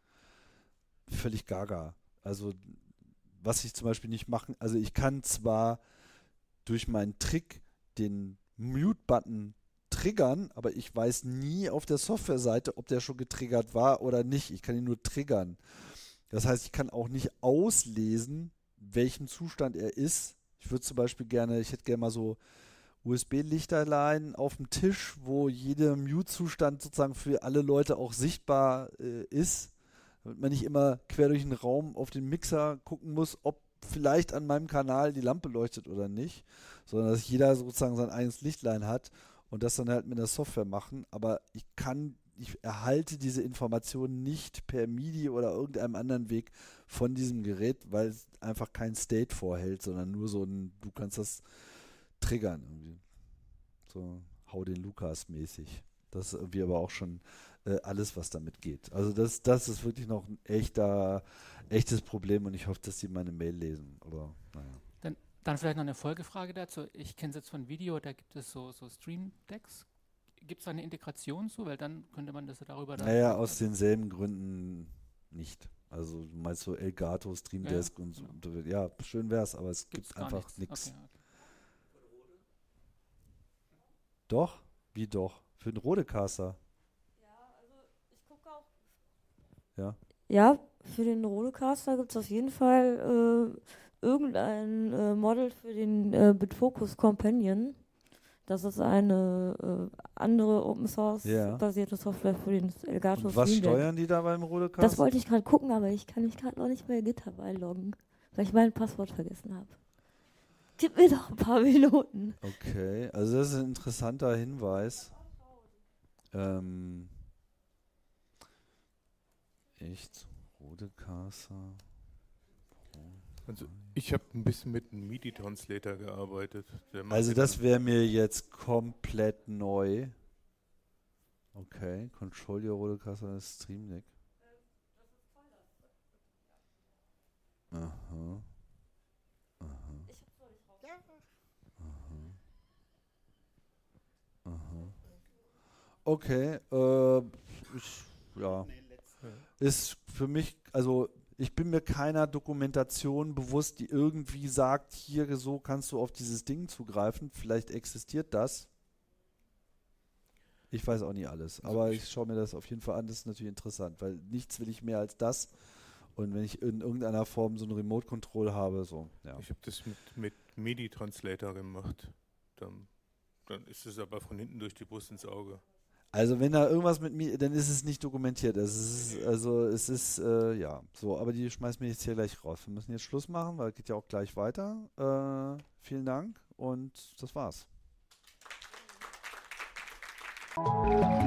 Völlig gaga. Also was ich zum Beispiel nicht machen, also ich kann zwar durch meinen Trick den Mute-Button triggern, aber ich weiß nie auf der Softwareseite, ob der schon getriggert war oder nicht. Ich kann ihn nur triggern. Das heißt, ich kann auch nicht auslesen, welchem Zustand er ist. Ich würde zum Beispiel ich hätte gerne mal so USB-Lichterlein auf dem Tisch, wo jeder Mute-Zustand sozusagen für alle Leute auch sichtbar ist, damit man nicht immer quer durch den Raum auf den Mixer gucken muss, ob vielleicht an meinem Kanal die Lampe leuchtet oder nicht, sondern dass jeder sozusagen sein eigenes Lichtlein hat und das dann halt mit der Software machen. Aber ich erhalte diese Informationen nicht per MIDI oder irgendeinem anderen Weg von diesem Gerät, weil es einfach kein State vorhält, sondern nur du kannst das triggern irgendwie. So hau den Lukas mäßig. Das ist irgendwie aber auch schon alles, was damit geht. Also das ist wirklich noch ein echtes Problem und ich hoffe, dass sie meine Mail lesen. Oder naja. Dann vielleicht noch eine Folgefrage dazu. Ich kenne es jetzt von Video, da gibt es so Stream-Decks. Gibt es da eine Integration zu? Weil dann könnte man das ja darüber... Naja, aus denselben Gründen nicht. Also du meinst so Elgato, Stream Desk und so. Ja, schön wär's, aber es gibt einfach nichts. Okay. Doch? Wie doch? Für den Rodecaster. Ja, also ich gucke auch. Ja. Ja, für den Rodecaster gibt es auf jeden Fall irgendein Model für den Bitfocus Companion. Das ist eine andere Open Source basierte Software für den Elgato. Und was Stream Deck. steuern die da beim Rodecaster? Das wollte ich gerade gucken, aber ich kann mich gerade noch nicht bei GitHub einloggen, weil ich mein Passwort vergessen habe. Gib mir doch ein paar Minuten. Okay, also das ist ein interessanter Hinweis. Echt? Rodecaster? Also ich habe ein bisschen mit einem MIDI-Translator gearbeitet. Also das wäre mir jetzt komplett neu. Okay, Control Your Rodecaster Stream Deck. Aha. Okay, ist für mich, also ich bin mir keiner Dokumentation bewusst, die irgendwie sagt, hier so kannst du auf dieses Ding zugreifen. Vielleicht existiert das. Ich weiß auch nicht alles, aber ich schaue mir das auf jeden Fall an. Das ist natürlich interessant, weil nichts will ich mehr als das. Und wenn ich in irgendeiner Form so ein Remote-Control habe, so, ja. Ich habe das mit MIDI-Translator gemacht. Dann ist es aber von hinten durch die Brust ins Auge. Also wenn da irgendwas mit mir, dann ist es nicht dokumentiert. Es ist ja, so, aber die schmeißt mir jetzt hier gleich raus. Wir müssen jetzt Schluss machen, weil es geht ja auch gleich weiter. Vielen Dank und das war's.